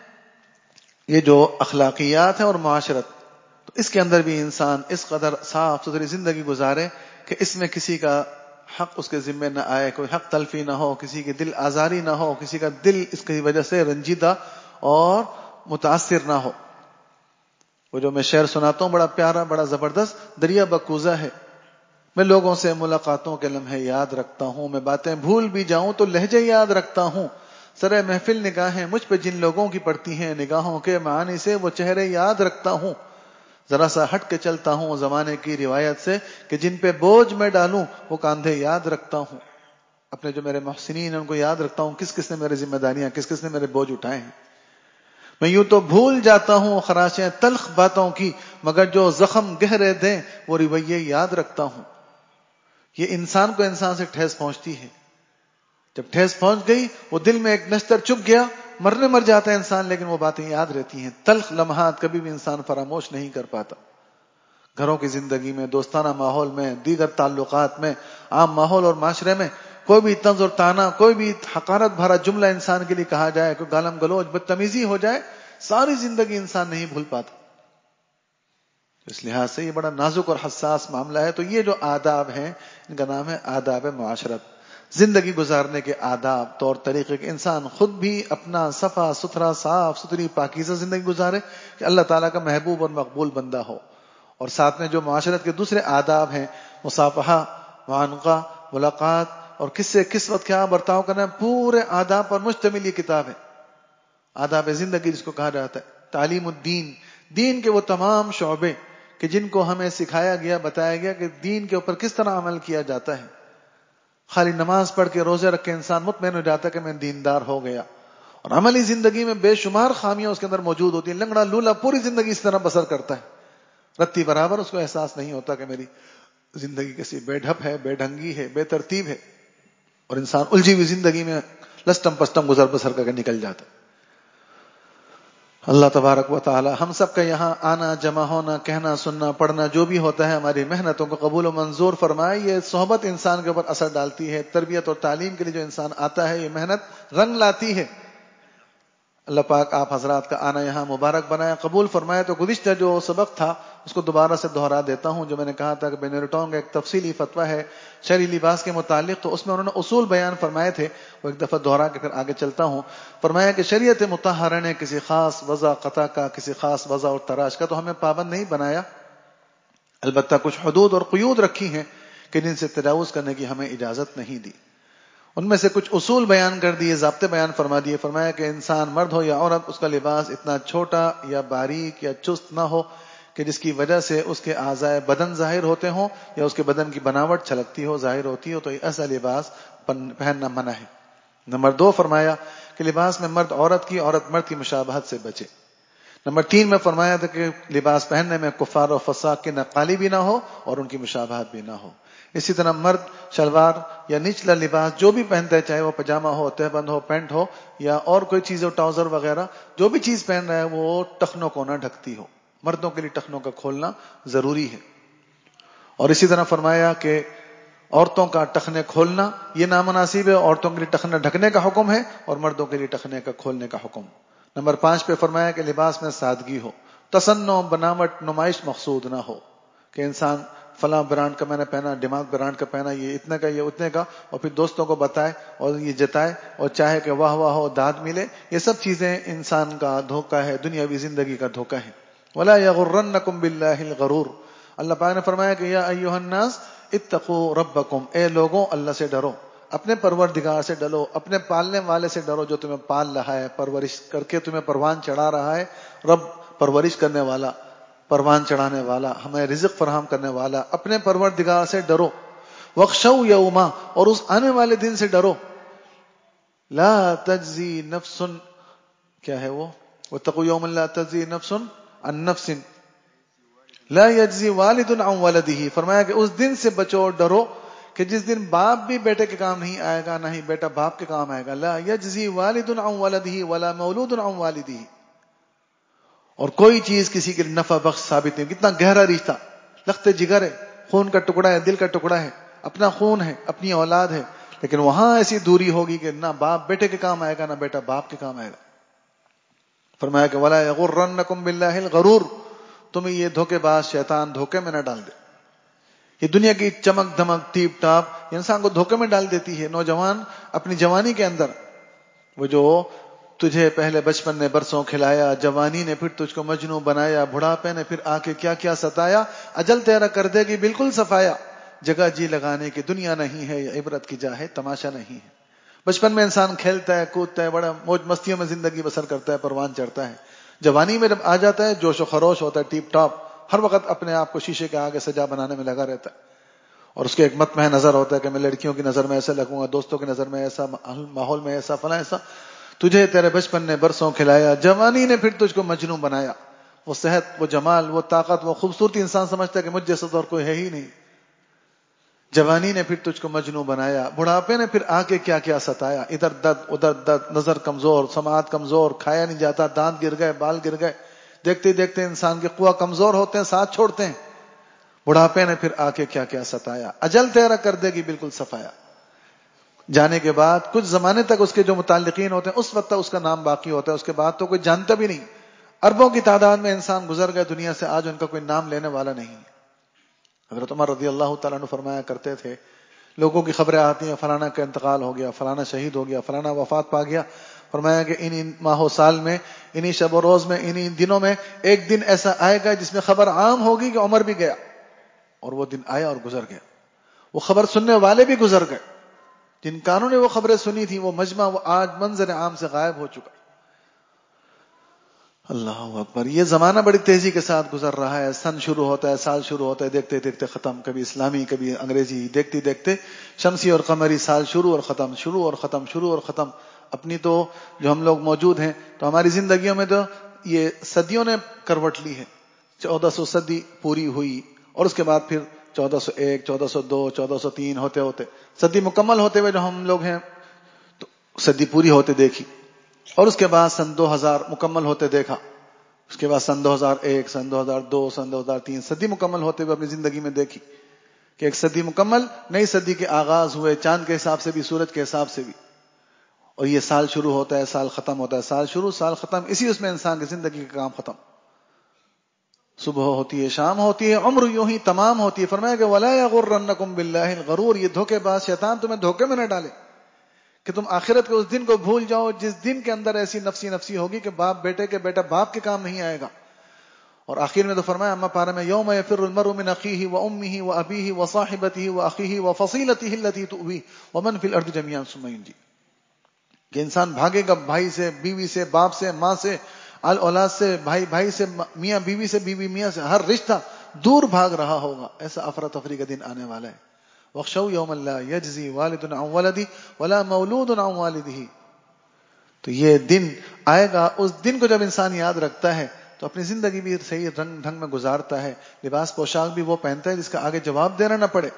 A: یہ جو اخلاقیات ہیں اور معاشرت، تو اس کے اندر بھی انسان اس قدر صاف ستھری زندگی گزارے کہ اس میں کسی کا حق اس کے ذمہ نہ آئے، کوئی حق تلفی نہ ہو، کسی کی دل آزاری نہ ہو، کسی کا دل اس کی وجہ سے رنجیدہ اور متاثر نہ ہو. وہ جو میں شعر سناتا ہوں بڑا پیارا، بڑا زبردست، دریا بکوزہ ہے، میں لوگوں سے ملاقاتوں کے لمحے یاد رکھتا ہوں، میں باتیں بھول بھی جاؤں تو لہجے یاد رکھتا ہوں، سرے محفل نگاہیں مجھ پہ جن لوگوں کی پڑتی ہیں، نگاہوں کے معانی سے وہ چہرے یاد رکھتا ہوں. ذرا سا ہٹ کے چلتا ہوں زمانے کی روایت سے کہ جن پہ بوجھ میں ڈالوں وہ کاندھے یاد رکھتا ہوں. اپنے جو میرے محسنین ہیں ان کو یاد رکھتا ہوں، کس کس نے میرے ذمہ داریاں، کس کس نے میرے بوجھ اٹھائے ہیں. میں یوں تو بھول جاتا ہوں خراشیں تلخ باتوں کی، مگر جو زخم گہرے دیں وہ رویے یاد رکھتا ہوں. یہ انسان کو انسان سے ٹھیس پہنچتی ہے. جب ٹھیس پہنچ گئی، وہ دل میں ایک نشتر چپ گیا، مرنے مر جاتا ہے انسان، لیکن وہ باتیں یاد رہتی ہیں. تلخ لمحات کبھی بھی انسان فراموش نہیں کر پاتا. گھروں کی زندگی میں، دوستانہ ماحول میں، دیگر تعلقات میں، عام ماحول اور معاشرے میں کوئی بھی طنز اور طعنہ، کوئی بھی حقارت بھرا جملہ انسان کے لیے کہا جائے، کوئی گالم گلوچ بدتمیزی ہو جائے، ساری زندگی انسان نہیں بھول پاتا. اس لحاظ سے یہ بڑا نازک اور حساس معاملہ ہے. تو یہ جو آداب ہیں ان کا نام ہے آداب معاشرت. زندگی گزارنے کے آداب، طور طریقے کے انسان خود بھی اپنا صفا ستھرا، صاف ستھری پاکیزہ زندگی گزارے کہ اللہ تعالیٰ کا محبوب اور مقبول بندہ ہو. اور ساتھ میں جو معاشرت کے دوسرے آداب ہیں، مصافحہ، معانقہ، ملاقات اور کس سے کس وقت کیا برتاؤ کرنا، پورے آداب پر مشتمل یہ کتاب ہے. آداب زندگی جس کو کہا جاتا ہے. تعلیم الدین، دین کے وہ تمام شعبے کہ جن کو ہمیں سکھایا گیا، بتایا گیا کہ دین کے اوپر کس طرح عمل کیا جاتا ہے. خالی نماز پڑھ کے روزے رکھ کے انسان مطمئن ہو جاتا ہے کہ میں دیندار ہو گیا، اور عملی زندگی میں بے شمار خامیاں اس کے اندر موجود ہوتی ہیں. لنگڑا لولا پوری زندگی اس طرح بسر کرتا ہے، رتی برابر اس کو احساس نہیں ہوتا کہ میری زندگی کیسی بے ڈھپ ہے، بے ڈھنگی ہے، بے ترتیب ہے، اور انسان الجھی ہوئی زندگی میں لسٹم پسٹم گزر بسر کر کے نکل جاتا ہے. اللہ تبارک و تعالی ہم سب کا یہاں آنا، جمع ہونا، کہنا، سننا، پڑھنا جو بھی ہوتا ہے ہماری محنتوں کو قبول و منظور فرمائے. یہ صحبت انسان کے اوپر اثر ڈالتی ہے. تربیت اور تعلیم کے لیے جو انسان آتا ہے یہ محنت رنگ لاتی ہے. اللہ پاک آپ حضرات کا آنا یہاں مبارک بنایا، قبول فرمایا. تو گزشتہ جو سبق تھا اس کو دوبارہ سے دہرا دیتا ہوں. جو میں نے کہا تھا کہ بینیرٹون کا ایک تفصیلی فتویٰ ہے شرعی لباس کے متعلق، تو اس میں انہوں نے اصول بیان فرمائے تھے، وہ ایک دفعہ دہرا کے پھر آگے چلتا ہوں. فرمایا کہ شریعت مطہرہ نے کسی خاص وضع قطع کا، کسی خاص وضع اور تراش کا تو ہمیں پابند نہیں بنایا، البتہ کچھ حدود اور قیود رکھی ہیں کہ جن سے تجاوز کرنے کی ہمیں اجازت نہیں دی. ان میں سے کچھ اصول بیان کر دیے، ضابطے بیان فرما دیے. فرمایا کہ انسان مرد ہو یا عورت، اس کا لباس اتنا چھوٹا یا باریک یا چست نہ ہو کہ جس کی وجہ سے اس کے اعضائے بدن ظاہر ہوتے ہوں یا اس کے بدن کی بناوٹ چھلکتی ہو، ظاہر ہوتی ہو، تو یہ ایسا لباس پہننا منع ہے. نمبر 2 فرمایا کہ لباس میں مرد عورت کی، عورت مرد کی مشابہت سے بچے. نمبر 3 میں فرمایا تھا کہ لباس پہننے میں کفار و فساق کی نقالی بھی نہ ہو اور ان کی مشابہت بھی نہ ہو. اسی طرح مرد شلوار یا نچلا لباس جو بھی پہنتا ہے، چاہے وہ پجامہ ہو، تہبند ہو، پینٹ ہو یا اور کوئی چیز ہو، ٹراؤزر وغیرہ، جو بھی چیز پہن رہا ہے وہ ٹخنوں کو نہ ڈھکتی ہو. مردوں کے لیے ٹخنوں کا کھولنا ضروری ہے. اور اسی طرح فرمایا کہ عورتوں کا ٹخنے کھولنا یہ نامناسب ہے، عورتوں کے لیے ٹخنے ڈھکنے کا حکم ہے اور مردوں کے لیے ٹخنے کا کھولنے کا حکم. نمبر 5 پہ فرمایا کہ لباس میں سادگی ہو، تصنع، بناوٹ، نمائش مقصود نہ ہو کہ انسان فلاں برانڈ کا میں نے پہنا، دماغ برانڈ کا پہنا، یہ اتنے کا، یہ اتنے کا، اور پھر دوستوں کو بتائے اور یہ جتائے اور چاہے کہ واہ واہ ہو، داد ملے. یہ سب چیزیں انسان کا دھوکہ ہے، دنیاوی زندگی کا دھوکہ ہے. وَلَا يَغُرَّنَّكُمْ بِاللَّهِ الْغَرُورُ. اللہ پاک نے فرمایا کہ یا ایھا الناس اتقوا ربکم، اے لوگوں اللہ سے ڈرو، اپنے پروردگار سے ڈرو، اپنے پالنے والے سے ڈرو جو تمہیں پال رہا ہے، پرورش کر کے تمہیں پروان چڑھا رہا ہے. رب پرورش کرنے والا، پروان چڑھانے والا، ہمیں رزق فراہم کرنے والا، اپنے پروردگار سے ڈرو. وَاخْشَوْا یَوْمًا، اور اس آنے والے دن سے ڈرو. لا تجزی نفس، کیا ہے وہ، واتقوا یوما لا تجزی نفس عن نفس لا یجزی والد عن ولدہ. فرمایا کہ اس دن سے بچو، ڈرو کہ جس دن باپ بھی بیٹے کے کام نہیں آئے گا، نہ ہی بیٹا باپ کے کام آئے گا. لا یجزی والد عن ولدہ ولا مولود عن والدہ. اور کوئی چیز کسی کے نفع بخش ثابت نہیں. کتنا گہرا رشتہ. لخت جگر ہے، خون کا ٹکڑا ہے، دل کا ٹکڑا ہے، اپنا خون ہے، اپنی اولاد ہے، لیکن وہاں ایسی دوری ہوگی کہ نہ باپ بیٹے کے کام آئے گا، نہ بیٹا باپ کے کام آئے گا. فرمایا کہ وَلَا يَغُرَّنَّكُمْ بِاللَّهِ الْغَرُورُ، تمہیں یہ دھوکے باز شیطان دھوکے میں نہ ڈال دے. یہ دنیا کی چمک دھمک ٹیپ ٹاپ انسان کو دھوکے میں ڈال دیتی ہے. نوجوان اپنی جوانی کے اندر وہ جو تجھے پہلے بچپن نے برسوں کھلایا، جوانی نے پھر تجھ کو مجنوں بنایا، بڑھاپے نے پھر آ کے کیا کیا ستایا، اجل تیرا کر دے گی بالکل صفایا. جگہ جی لگانے کی دنیا نہیں ہے، یہ عبرت کی جا ہے تماشا نہیں ہے. بچپن میں انسان کھیلتا ہے، کودتا ہے، بڑا موج مستیوں میں زندگی بسر کرتا ہے، پروان چڑھتا ہے. جوانی میں جب آ جاتا ہے جوش و خروش ہوتا ہے، ٹیپ ٹاپ، ہر وقت اپنے آپ کو شیشے کے آگے سجا بنانے میں لگا رہتا ہے، اور اس کے ایک مطمئن نظر ہوتا ہے کہ میں لڑکیوں کی نظر میں ایسا لگوں گا، دوستوں کی نظر میں ایسا، ماحول میں ایسا، فلاں ایسا. تجھے تیرے بچپن نے برسوں کھلایا، جوانی نے پھر تجھ کو مجنوں بنایا. وہ صحت، وہ جمال، وہ طاقت، وہ خوبصورتی انسان سمجھتا ہے کہ مجھ جیسا تو اور کوئی ہے ہی نہیں. جوانی نے پھر تجھ کو مجنوں بنایا، بڑھاپے نے پھر آ کے کیا کیا ستایا. ادھر درد ادھر درد، نظر کمزور، سماعت کمزور، کھایا نہیں جاتا، دانت گر گئے، بال گر گئے، دیکھتے دیکھتے انسان کے قوا کمزور ہوتے ہیں، ساتھ چھوڑتے ہیں. بڑھاپے نے پھر آ کے کیا کیا ستایا، اجل تیرا کر دے گی بالکل صفایا. جانے کے بعد کچھ زمانے تک اس کے جو متعلقین ہوتے ہیں اس وقت تک اس کا نام باقی ہوتا ہے، اس کے بعد تو کوئی جانتا بھی نہیں. اربوں کی تعداد میں انسان گزر گئے دنیا سے، آج ان کا کوئی نام لینے والا نہیں. حضرت عمر رضی اللہ تعالیٰ عنہ فرمایا کرتے تھے، لوگوں کی خبریں آتی ہیں فلانا کا انتقال ہو گیا، فلانا شہید ہو گیا، فلانا وفات پا گیا. فرمایا کہ ان ماہ و سال میں، انہی شب و روز میں، انہی دنوں میں ایک دن ایسا آئے گا جس میں خبر عام ہوگی کہ عمر بھی گیا. اور وہ دن آیا اور گزر گیا. وہ خبر سننے والے بھی گزر گئے، جن کانوں نے وہ خبریں سنی تھی، وہ مجمع وہ آج منظر عام سے غائب ہو چکا. اللہ اکبر. یہ زمانہ بڑی تیزی کے ساتھ گزر رہا ہے. سن شروع ہوتا ہے، سال شروع ہوتا ہے، دیکھتے دیکھتے ختم، کبھی اسلامی کبھی انگریزی، دیکھتے دیکھتے شمسی اور قمری سال شروع اور ختم، شروع اور ختم، شروع اور ختم. اپنی تو جو ہم لوگ موجود ہیں تو ہماری زندگیوں میں تو یہ صدیوں نے کروٹ لی ہے. 1400 صدی پوری ہوئی اور اس کے بعد پھر 1401، 1402، 1403 ہوتے ہوتے صدی مکمل ہوتے ہوئے جو ہم لوگ ہیں تو صدی پوری ہوتے دیکھی، اور اس کے بعد سن 2000 مکمل ہوتے دیکھا، اس کے بعد سن 2001، سن 2002، سن 2003 صدی مکمل ہوتے ہوئے اپنی زندگی میں دیکھی کہ ایک صدی مکمل، نئی صدی کے آغاز ہوئے، چاند کے حساب سے بھی، سورج کے حساب سے بھی. اور یہ سال شروع ہوتا ہے، سال ختم ہوتا ہے، سال شروع سال ختم، اسی اس میں انسان کی زندگی کا کام ختم. صبح ہوتی ہے، شام ہوتی ہے، عمر یوں ہی تمام ہوتی ہے. فرمایا کہ وَلَا يَغُرَّنَّكُمْ بِاللَّهِ الْغَرُورُ، یہ دھوکے باز شیطان تمہیں دھوکے میں نہ ڈالے کہ تم آخرت کے اس دن کو بھول جاؤ جس دن کے اندر ایسی نفسی نفسی ہوگی کہ باپ بیٹے کے، بیٹا باپ کے کام نہیں آئے گا. اور آخر میں تو فرمایا اما پارہ میں، یوم یفر المرء من اخیہ وامہ وابیہ وصاحبتہ واخیہ وفصیلتہ التي تؤویہ ومن فی الارض جميعا ثم ینجیہ، کہ انسان بھاگے گا بھائی سے، بیوی سے، باپ سے، ماں سے، اولاد سے، بھائی بھائی سے، میاں بیوی سے، بیوی میاں سے، ہر رشتہ دور بھاگ رہا ہوگا. ایسا افراتفری کا دن آنے والا ہے. وَاخْشَوْا يَوْمًا لَا يَجْزِي وَالِدٌ عَنْ وَلَدِهِ وَلَا مَوْلُودٌ عَنْ وَالِدِهِ. تو یہ دن آئے گا. اس دن کو جب انسان یاد رکھتا ہے تو اپنی زندگی بھی صحیح رنگ ڈھنگ میں گزارتا ہے. لباس پوشاک بھی وہ پہنتا ہے جس کا آگے جواب دینا نہ پڑے.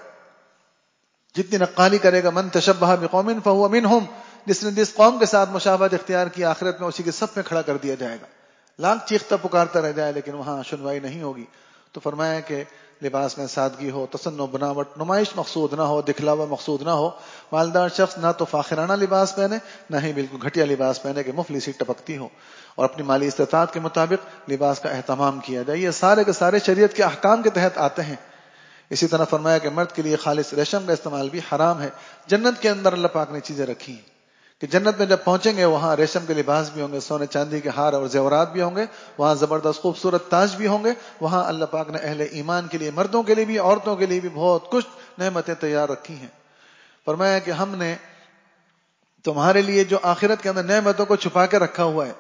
A: جتنی نقالی کرے گا، من تشبہ بقوم فہو منہم، جس نے جس قوم کے ساتھ مشابہت اختیار کی آخرت میں اسی کے صف میں کھڑا کر دیا جائے گا. لاکھ چیختا پکارتا رہ جائے لیکن وہاں سنوائی نہیں ہوگی. تو فرمایا کہ لباس میں سادگی ہو، تصنع بناوٹ، نمائش مقصود نہ ہو، دکھلاوا مقصود نہ ہو. مالدار شخص نہ تو فاخرانہ لباس پہنے، نہ ہی بالکل گھٹیا لباس پہنے کہ مفلس سی ٹپکتی ہو. اور اپنی مالی استطاعت کے مطابق لباس کا اہتمام کیا جائے. یہ سارے کے سارے شریعت کے احکام کے تحت آتے ہیں. اسی طرح فرمایا کہ مرد کے لیے خالص ریشم کا استعمال بھی حرام ہے. جنت کے اندر اللہ پاک نے چیزیں رکھی ہیں کہ جنت میں جب پہنچیں گے وہاں ریشم کے لباس بھی ہوں گے، سونے چاندی کے ہار اور زیورات بھی ہوں گے، وہاں زبردست خوبصورت تاج بھی ہوں گے. وہاں اللہ پاک نے اہل ایمان کے لیے، مردوں کے لیے بھی، عورتوں کے لیے بھی بہت کچھ نعمتیں تیار رکھی ہیں. فرمایا کہ ہم نے تمہارے لیے جو آخرت کے اندر نعمتوں کو چھپا کے رکھا ہوا ہے،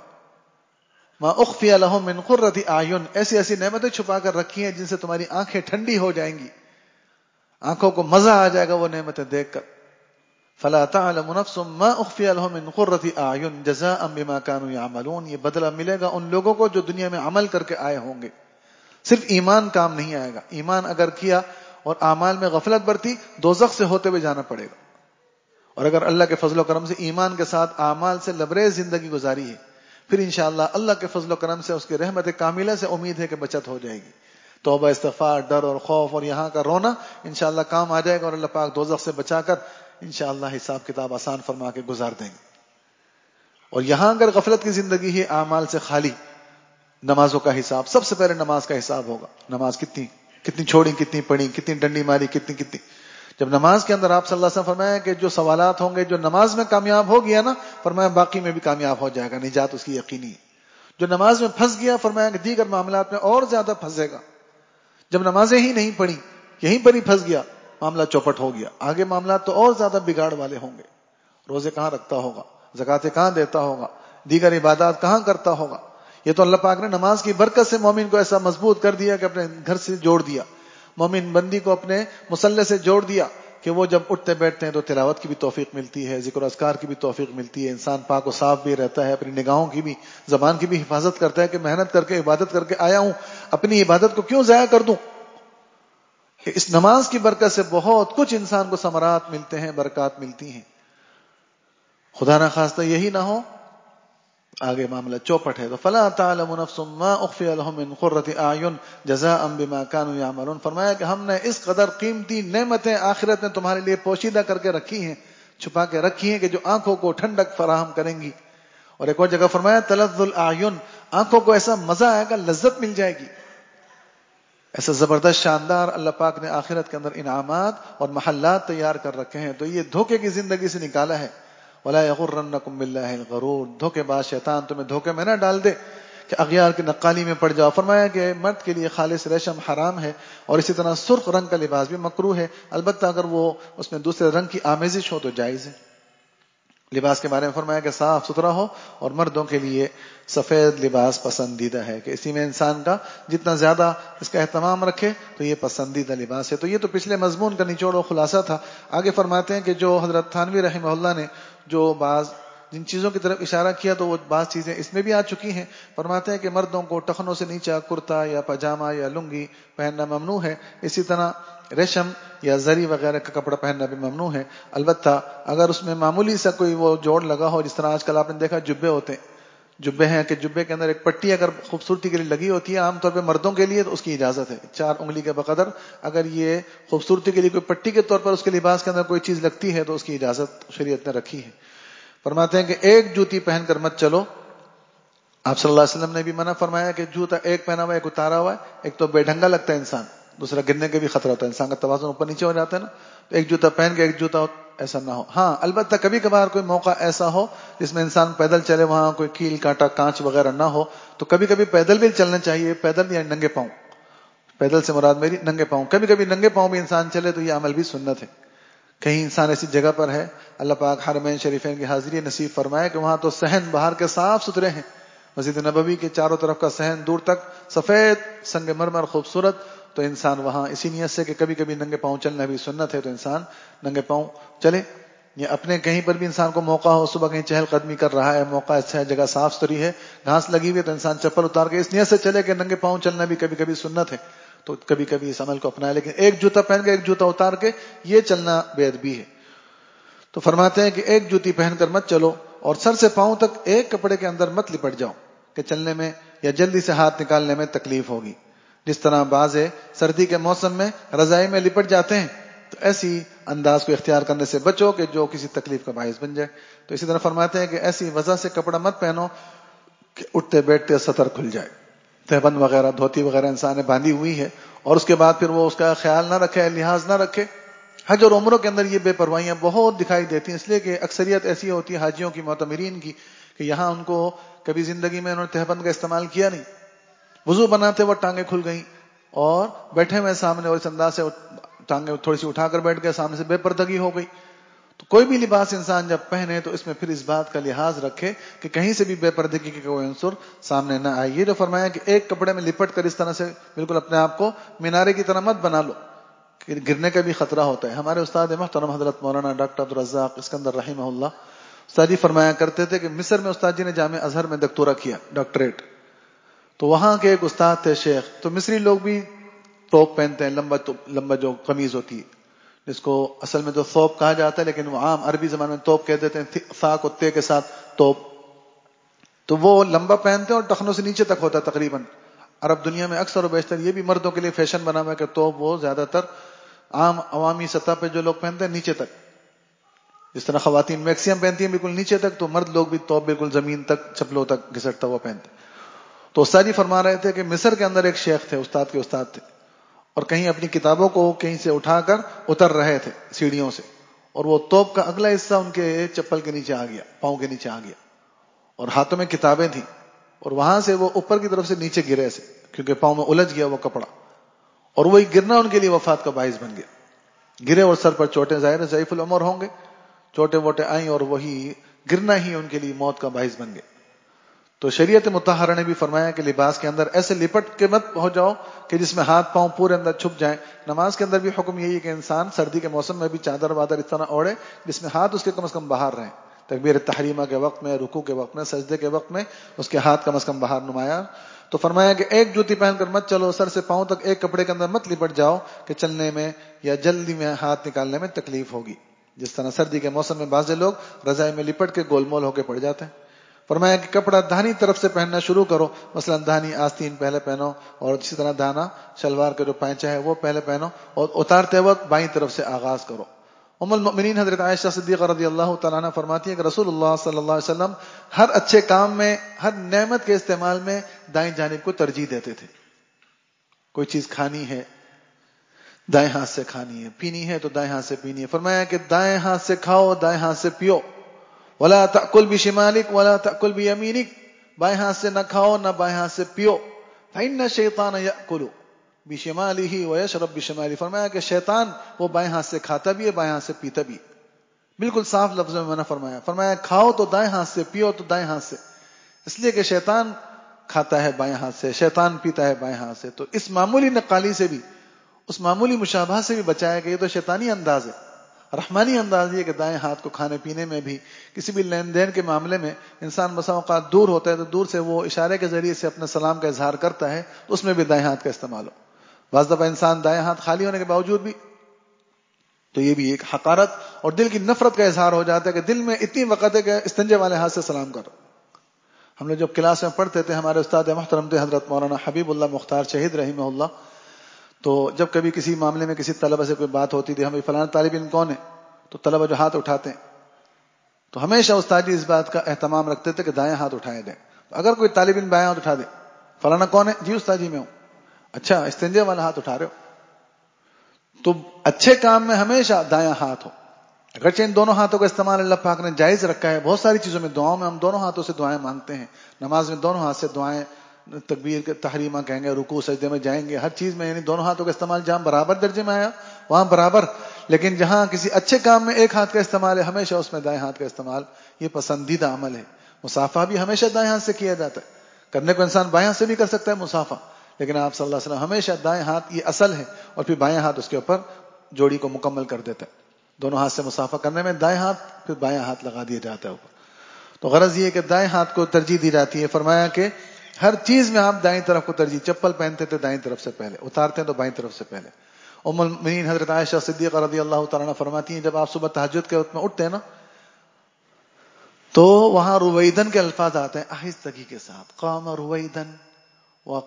A: ما اخفی لہم من قرۃ اعین، ایسی ایسی نعمتیں چھپا کر رکھی ہیں جن سے تمہاری آنکھیں ٹھنڈی ہو جائیں گی، آنکھوں کو مزہ آ جائے گا وہ نعمتیں دیکھ کر. فلا تعلم نفس ما اخفی لهم من قرۃ اعین جزاء بما كانوا يعملون. یہ بدلہ ملے گا ان لوگوں کو جو دنیا میں عمل کر کے آئے ہوں گے. صرف ایمان کام نہیں آئے گا. ایمان اگر کیا اور اعمال میں غفلت برتی، دوزخ سے ہوتے ہوئے جانا پڑے گا. اور اگر اللہ کے فضل و کرم سے ایمان کے ساتھ اعمال سے لبریز زندگی گزاری ہے، پھر انشاءاللہ اللہ کے فضل و کرم سے، اس کی رحمت کاملہ سے امید ہے کہ بچت ہو جائے گی.
B: توبہ استغفار، ڈر اور خوف اور یہاں کا رونا انشاءاللہ کام آ جائے گا، اور اللہ پاک دوزخ سے بچا کر انشاءاللہ حساب کتاب آسان فرما کے گزار دیں گے. اور یہاں اگر غفلت کی زندگی ہے، اعمال سے خالی، نمازوں کا حساب، سب سے پہلے نماز کا حساب ہوگا. نماز کتنی چھوڑی، کتنی پڑھی، کتنی ڈنڈی ماری، کتنی. جب نماز کے اندر آپ صلی اللہ علیہ وسلم فرمایا کہ جو سوالات ہوں گے، جو نماز میں کامیاب ہو گیا نا، فرمایا باقی میں بھی کامیاب ہو جائے گا، نجات اس کی یقینی ہے. جو نماز میں پھنس گیا، فرمایا کہ دیگر معاملات میں اور زیادہ پھنسے گا. جب نمازیں ہی نہیں پڑھی، یہیں پر ہی پھنس گیا، معاملہ چوپٹ ہو گیا. آگے معاملات تو اور زیادہ بگاڑ والے ہوں گے. روزے کہاں رکھتا ہوگا، زکاتیں کہاں دیتا ہوگا، دیگر عبادات کہاں کرتا ہوگا. یہ تو اللہ پاک نے نماز کی برکت سے مومن کو ایسا مضبوط کر دیا کہ اپنے گھر سے جوڑ دیا، مومن بندی کو اپنے مصلے سے جوڑ دیا کہ وہ جب اٹھتے بیٹھتے ہیں تو تلاوت کی بھی توفیق ملتی ہے، ذکر و اذکار کی بھی توفیق ملتی ہے، انسان پاک و صاف بھی رہتا ہے، اپنی نگاہوں کی بھی، زبان کی بھی حفاظت کرتا ہے کہ محنت کر کے عبادت کر کے آیا ہوں، اپنی عبادت کو کیوں ضائع کر دوں. اس نماز کی برکت سے بہت کچھ انسان کو ثمرات ملتے ہیں، برکات ملتی ہیں. خدا نہ خواستہ یہی نہ ہو، آگے معاملہ چوپٹ ہے. تو فلا تعلم نفس ما اخفی لهم من قرۃ اعین جزاء بما كانوا يعملون. فرمایا کہ ہم نے اس قدر قیمتی نعمتیں آخرت میں تمہارے لیے پوشیدہ کر کے رکھی ہیں، چھپا کے رکھی ہیں، کہ جو آنکھوں کو ٹھنڈک فراہم کریں گی. اور ایک اور جگہ فرمایا تلذ الاعین، آنکھوں کو ایسا مزہ آئے گا، لذت مل جائے گی. ایسا زبردست شاندار اللہ پاک نے آخرت کے اندر انعامات اور محلات تیار کر رکھے ہیں. تو یہ دھوکے کی زندگی سے نکالا ہے. وَلَا يَغُرَّنَّكُمْ بِاللَّهِ الْغَرُورُ. دھوکے باز شیطان تمہیں دھوکے میں نہ ڈال دے کہ اغیار کی نقالی میں پڑ جاؤ. فرمایا کہ مرد کے لیے خالص ریشم حرام ہے، اور اسی طرح سرخ رنگ کا لباس بھی مکروہ ہے، البتہ اگر وہ اس میں دوسرے رنگ کی آمیزش ہو تو جائز ہے. لباس کے بارے میں فرمایا کہ صاف ستھرا ہو، اور مردوں کے لیے سفید لباس پسندیدہ ہے، کہ اسی میں انسان کا جتنا زیادہ اس کا اہتمام رکھے تو یہ پسندیدہ لباس ہے. تو یہ تو پچھلے مضمون کا نچوڑ و خلاصہ تھا. آگے فرماتے ہیں کہ جو حضرت تھانوی رحمہ اللہ نے جو بعض جن چیزوں کی طرف اشارہ کیا تو وہ بعض چیزیں اس میں بھی آ چکی ہیں. فرماتے ہیں کہ مردوں کو ٹخنوں سے نیچا کرتا یا پاجامہ یا لنگی پہننا ممنوع ہے، اسی طرح ریشم یا زری وغیرہ کا کپڑا پہننا بھی ممنوع ہے، البتہ اگر اس میں معمولی سا کوئی وہ جوڑ لگا ہو، جس طرح آج کل آپ نے دیکھا جبے ہوتے ہیں، جبے ہیں کہ جبے کے اندر ایک پٹی اگر خوبصورتی کے لیے لگی ہوتی ہے، عام طور پہ مردوں کے لیے، تو اس کی اجازت ہے 4 انگلی کے بقدر. اگر یہ خوبصورتی کے لیے کوئی پٹی کے طور پر اس کے لباس کے اندر کوئی چیز لگتی ہے تو اس کی اجازت شریعت نے رکھی ہے. فرماتے ہیں کہ ایک جوتی پہن کر مت چلو. آپ صلی اللہ علیہ وسلم نے بھی منع فرمایا کہ جوتا ایک پہنا ہوا ہے، ایک اتارا ہوا ہے، ایک تو بے ڈھنگا لگتا ہے انسان، دوسرا گرنے کے بھی خطرہ ہوتا ہے، انسان کا توازن اوپر نیچے ہو جاتا ہے نا. تو ایک جوتا پہن کے ایک جوتا ایسا نہ ہو. ہاں البتہ کبھی کبھار کوئی موقع ایسا ہو جس میں انسان پیدل چلے، وہاں کوئی کیل کانٹا کانچ وغیرہ نہ ہو، تو کبھی کبھی پیدل بھی چلنا چاہیے. پیدل یا ننگے پاؤں، پیدل سے مراد میری ننگے پاؤں، کبھی کبھی ننگے پاؤں بھی انسان چلے تو یہ عمل بھی سنت ہے. کہیں انسان ایسی جگہ پر ہے، اللہ پاک حرمین شریفین کی حاضری نصیب فرمائے کہ وہاں تو صحن باہر کے صاف ستھرے ہیں، مسجد نبوی کے چاروں طرف کا صحن دور تک سفید سنگ مرمر خوبصورت، تو انسان وہاں اسی نیت سے کہ کبھی کبھی ننگے پاؤں چلنا بھی سنت ہے تو انسان ننگے پاؤں چلے. یا اپنے کہیں پر بھی انسان کو موقع ہو، صبح کہیں چہل قدمی کر رہا ہے، موقع اچھا ہے، جگہ صاف ستھری ہے، گھاس لگی ہوئی ہے، تو انسان چپل اتار کے اس نیت سے چلے کہ ننگے پاؤں چلنا بھی کبھی کبھی سنت ہے، تو کبھی کبھی اس عمل کو اپنائے. لیکن ایک جوتا پہن کے ایک جوتا اتار کے یہ چلنا بے ادبی ہے. تو فرماتے ہیں کہ ایک جوتی پہن کر مت چلو، اور سر سے پاؤں تک ایک کپڑے کے اندر مت لپٹ جاؤ کہ چلنے میں یا جلدی سے ہاتھ نکالنے میں تکلیف ہوگی. جس طرح بعض سردی کے موسم میں رضائی میں لپٹ جاتے ہیں، تو ایسی انداز کو اختیار کرنے سے بچو کہ جو کسی تکلیف کا باعث بن جائے. تو اسی طرح فرماتے ہیں کہ ایسی وجہ سے کپڑا مت پہنو کہ اٹھتے بیٹھتے سطر کھل جائے. تہبند وغیرہ دھوتی وغیرہ انسان نے باندھی ہوئی ہے اور اس کے بعد پھر وہ اس کا خیال نہ رکھے، لحاظ نہ رکھے. حج اور عمروں کے اندر یہ بے پروائیاں بہت دکھائی دیتی ہیں، اس لیے کہ اکثریت ایسی ہوتی ہے حاجیوں کی، معتمرین کی، کہ یہاں ان کو کبھی زندگی میں انہوں نے تہبند کا استعمال کیا نہیں. وضو بناتے وقت ٹانگیں کھل گئیں اور بیٹھے ہوئے سامنے، اور اس انداز سے ٹانگیں تھوڑی سی اٹھا کر بیٹھ گئے، سامنے سے بے پردگی ہو گئی. تو کوئی بھی لباس انسان جب پہنے تو اس میں پھر اس بات کا لحاظ رکھے کہ کہیں سے بھی بے پردگی کے کوئی عنصر سامنے نہ آئے. یہ جو فرمایا کہ ایک کپڑے میں لپٹ کر اس طرح سے بالکل اپنے آپ کو مینارے کی طرح مت بنا لو، گرنے کا بھی خطرہ ہوتا ہے. ہمارے استاد محترم حضرت مولانا ڈاکٹر عبدالرزاق اسکندر رحمہ اللہ استاد جی فرمایا کرتے تھے کہ مصر میں استاد جی نے جامعہ ازہر میں دکتورا کیا، ڈاکٹریٹ. تو وہاں کے ایک استاد تھے شیخ، تو مصری لوگ بھی توپ پہنتے ہیں، لمبا جو قمیض ہوتی ہے، جس کو اصل میں تو ثوب کہا جاتا ہے، لیکن وہ عام عربی زبان میں توپ کہہ دیتے ہیں، ثا کو تے کے ساتھ توپ. تو وہ لمبا پہنتے ہیں اور ٹخنوں سے نیچے تک ہوتا ہے تقریباً. عرب دنیا میں اکثر و بیشتر یہ بھی مردوں کے لیے فیشن بنا ہوا ہے کہ توب وہ زیادہ تر عام عوامی سطح پہ جو لوگ پہنتے ہیں نیچے تک، جس طرح خواتین میکسیم پہنتی ہیں بالکل نیچے تک، تو مرد لوگ بھی توب بالکل زمین تک چپلوں تک گھسٹتا ہوا پہنتے. تو استاد جی فرما رہے تھے کہ مصر کے اندر ایک شیخ تھے، استاد کے استاد تھے، اور کہیں اپنی کتابوں کو کہیں سے اٹھا کر اتر رہے تھے سیڑھیوں سے، اور وہ توپ کا اگلا حصہ ان کے چپل کے نیچے آ گیا، پاؤں کے نیچے آ گیا، اور ہاتھوں میں کتابیں تھیں، اور وہاں سے وہ اوپر کی طرف سے نیچے گرے سے، کیونکہ پاؤں میں الجھ گیا وہ کپڑا، اور وہی گرنا ان کے لیے وفات کا باعث بن گیا. گرے اور سر پر چوٹیں، ظاہر ضعیف العمر ہوں گے، چوٹیں ووٹیں آئیں اور وہی گرنا ہی ان کے لیے موت کا باعث بن گیا. تو شریعت مطہرہ نے بھی فرمایا کہ لباس کے اندر ایسے لپٹ کے مت ہو جاؤ کہ جس میں ہاتھ پاؤں پورے اندر چھپ جائیں. نماز کے اندر بھی حکم یہی ہے کہ انسان سردی کے موسم میں بھی چادر وادر اس طرح اوڑے جس میں ہاتھ اس کے کم از کم باہر رہیں. تکبیر تحریمہ کے وقت میں، رکوع کے وقت میں، سجدے کے وقت میں اس کے ہاتھ کم از کم باہر نمایاں. تو فرمایا کہ ایک جوتی پہن کر مت چلو، سر سے پاؤں تک ایک کپڑے کے اندر مت لپٹ جاؤ کہ چلنے میں یا جلدی میں ہاتھ نکالنے میں تکلیف ہوگی. جس طرح سردی کے موسم میں بعض لوگ رضائی میں لپٹ کے گول مول ہو کے پڑ جاتے ہیں. فرمایا کہ کپڑا دہنی طرف سے پہننا شروع کرو، مثلا دہنی آستین پہلے پہنو، اور اسی طرح دانا شلوار کا جو پائچہ ہے وہ پہلے پہنو، اور اتارتے وقت بائیں طرف سے آغاز کرو. ام المؤمنین حضرت عائشہ صدیقہ رضی اللہ تعالیٰ عنہ فرماتی ہے کہ رسول اللہ صلی اللہ علیہ وسلم ہر اچھے کام میں، ہر نعمت کے استعمال میں دائیں جانب کو ترجیح دیتے تھے. کوئی چیز کھانی ہے دائیں ہاتھ سے کھانی ہے، پینی ہے تو دائیں ہاتھ سے پینی ہے. فرمایا کہ دائیں ہاتھ سے کھاؤ، دائیں ہاتھ سے پیو. ولا تأکل بشمالک ولا تأکل بیمینک، بائیں ہاتھ سے نہ کھاؤ نہ بائیں ہاتھ سے پیو. فإن الشیطان یأکل بشمالہ ویشرب بشمالہ. فرمایا کہ شیطان وہ بائیں ہاتھ سے کھاتا بھی ہے، بائیں ہاتھ سے پیتا بھی. بالکل صاف لفظوں میں منع فرمایا. فرمایا کھاؤ تو دائیں ہاتھ سے، پیو تو دائیں ہاتھ سے، اس لیے کہ شیطان کھاتا ہے بائیں ہاتھ سے، شیطان پیتا ہے بائیں ہاتھ سے. تو اس معمولی نقالی سے بھی، اس معمولی مشابہت سے بھی بچایا کہ یہ تو شیطانی انداز ہے. رحمانی انداز یہ کہ دائیں ہاتھ کو کھانے پینے میں بھی، کسی بھی لین دین کے معاملے میں انسان بسا اوقات دور ہوتا ہے تو دور سے وہ اشارے کے ذریعے سے اپنے سلام کا اظہار کرتا ہے، تو اس میں بھی دائیں ہاتھ کا استعمال ہو. بعض دفعہ انسان دائیں ہاتھ خالی ہونے کے باوجود بھی، تو یہ بھی ایک حقارت اور دل کی نفرت کا اظہار ہو جاتا ہے کہ دل میں اتنی وقت ہے کہ استنجے والے ہاتھ سے سلام کرو. ہم نے جب کلاس میں پڑھتے تھے، ہمارے استاد محترم تھے حضرت مولانا حبیب اللہ مختار شہید رحمہ اللہ، تو جب کبھی کسی معاملے میں کسی طلبہ سے کوئی بات ہوتی تھی، ہمیں فلاں طالب علم کون ہے، تو طلبہ جو ہاتھ اٹھاتے ہیں تو ہمیشہ استاد جی اس بات کا اہتمام رکھتے تھے کہ دائیں ہاتھ اٹھائے دیں. اگر کوئی طالب علم بائیں ہاتھ اٹھا دے، فلانا کون ہے، جی استاد جی میں ہوں. اچھا استنجے والا ہاتھ اٹھا رہے ہو، تو اچھے کام میں ہمیشہ دایاں ہاتھ ہو. اگرچہ ان دونوں ہاتھوں کا استعمال اللہ پاک نے جائز رکھا ہے بہت ساری چیزوں میں. دعاؤں میں ہم دونوں ہاتھوں سے دعائیں مانگتے ہیں، نماز میں دونوں ہاتھ سے دعائیں، تکبیر کے تحریمہ کہیں گے، رکوع سجدے میں جائیں گے، ہر چیز میں یعنی دونوں ہاتھوں کا استعمال جہاں برابر درجے میں آیا وہاں برابر. لیکن جہاں کسی اچھے کام میں ایک ہاتھ کا استعمال ہے، ہمیشہ اس میں دائیں ہاتھ کا استعمال یہ پسندیدہ عمل ہے. مصافحہ بھی ہمیشہ دائیں ہاتھ سے کیا جاتا ہے، کرنے کو انسان بائیں ہاتھ سے بھی کر سکتا ہے مصافحہ، لیکن آپ صلی اللہ علیہ وسلم ہمیشہ دائیں ہاتھ یہ اصل ہے، اور پھر بائیں ہاتھ اس کے اوپر جوڑی کو مکمل کر دیتا ہے. دونوں ہاتھ سے مصافحہ کرنے میں دائیں ہاتھ پھر بائیں ہاتھ لگا دیا جاتا ہے اوپر. تو غرض یہ ہے کہ دائیں ہاتھ کو ترجیح دی جاتی ہے. فرمایا کہ ہر چیز میں آپ دائیں طرف کو ترجیح، چپل پہنتے تھے دائیں طرف سے پہلے، اتارتے ہیں تو بائیں طرف سے پہلے. ام المؤمنین حضرت عائشہ صدیقہ رضی اللہ تعالیٰ عنہ فرماتی ہیں جب آپ صبح تہجد کے وقت میں اٹھتے ہیں نا تو وہاں رویدن کے الفاظ آتے ہیں آہستگی کے ساتھ، قام رویدن و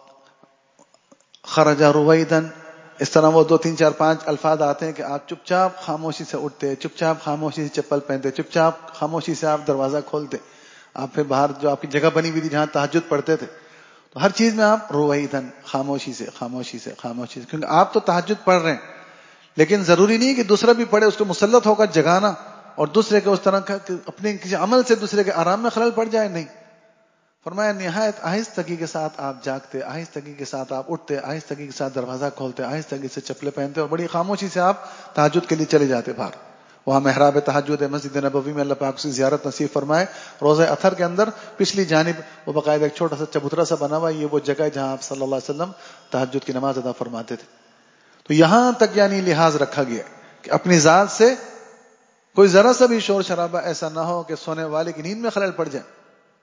B: خرج رویدن، اس طرح وہ 2 3 4 5 الفاظ آتے ہیں کہ آپ چپ چاپ خاموشی سے اٹھتے، چپ چاپ خاموشی سے چپل پہنتے، چپ چاپ خاموشی سے آپ دروازہ کھولتے، آپ پھر باہر جو آپ کی جگہ بنی ہوئی تھی جہاں تہجد پڑھتے تھے، تو ہر چیز میں آپ رویدن، خاموشی سے خاموشی سے خاموشی سے، کیونکہ آپ تو تہجد پڑھ رہے ہیں لیکن ضروری نہیں کہ دوسرا بھی پڑھے، اس کو مسلط ہو کر جگانا اور دوسرے کے اس طرح کا اپنے کسی عمل سے دوسرے کے آرام میں خلل پڑ جائے، نہیں. فرمایا نہایت آہستگی کے ساتھ آپ جاگتے، آہستگی کے ساتھ آپ اٹھتے، آہستگی کے ساتھ دروازہ کھولتے، آہستگی سے چپلیں پہنتے اور بڑی خاموشی سے آپ تہجد کے لیے چلے جاتے باہر. وہاں محراب تہجد ہے مسجد نبوی میں، اللہ پاک سے زیارت نصیب فرمائے. روضہ اطہر کے اندر پچھلی جانب وہ باقاعدہ ایک چھوٹا سا چبوترا سا بنا ہوا ہے، یہ وہ جگہ ہے جہاں آپ صلی اللہ علیہ وسلم تہجد کی نماز ادا فرماتے تھے. تو یہاں تک یعنی لحاظ رکھا گیا کہ اپنی ذات سے کوئی ذرا سا بھی شور شرابہ ایسا نہ ہو کہ سونے والے کی نیند میں خلل پڑ جائے.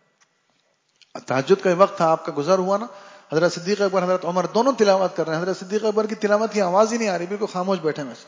B: تہجد کا وقت تھا، آپ کا گزر ہوا نا، حضرت صدیق اکبر حضرت عمر دونوں تلاوت کر رہے ہیں. حضرت صدیق اکبر کی تلاوت کی آواز ہی نہیں آ رہی، بالکل خاموش بیٹھے میں.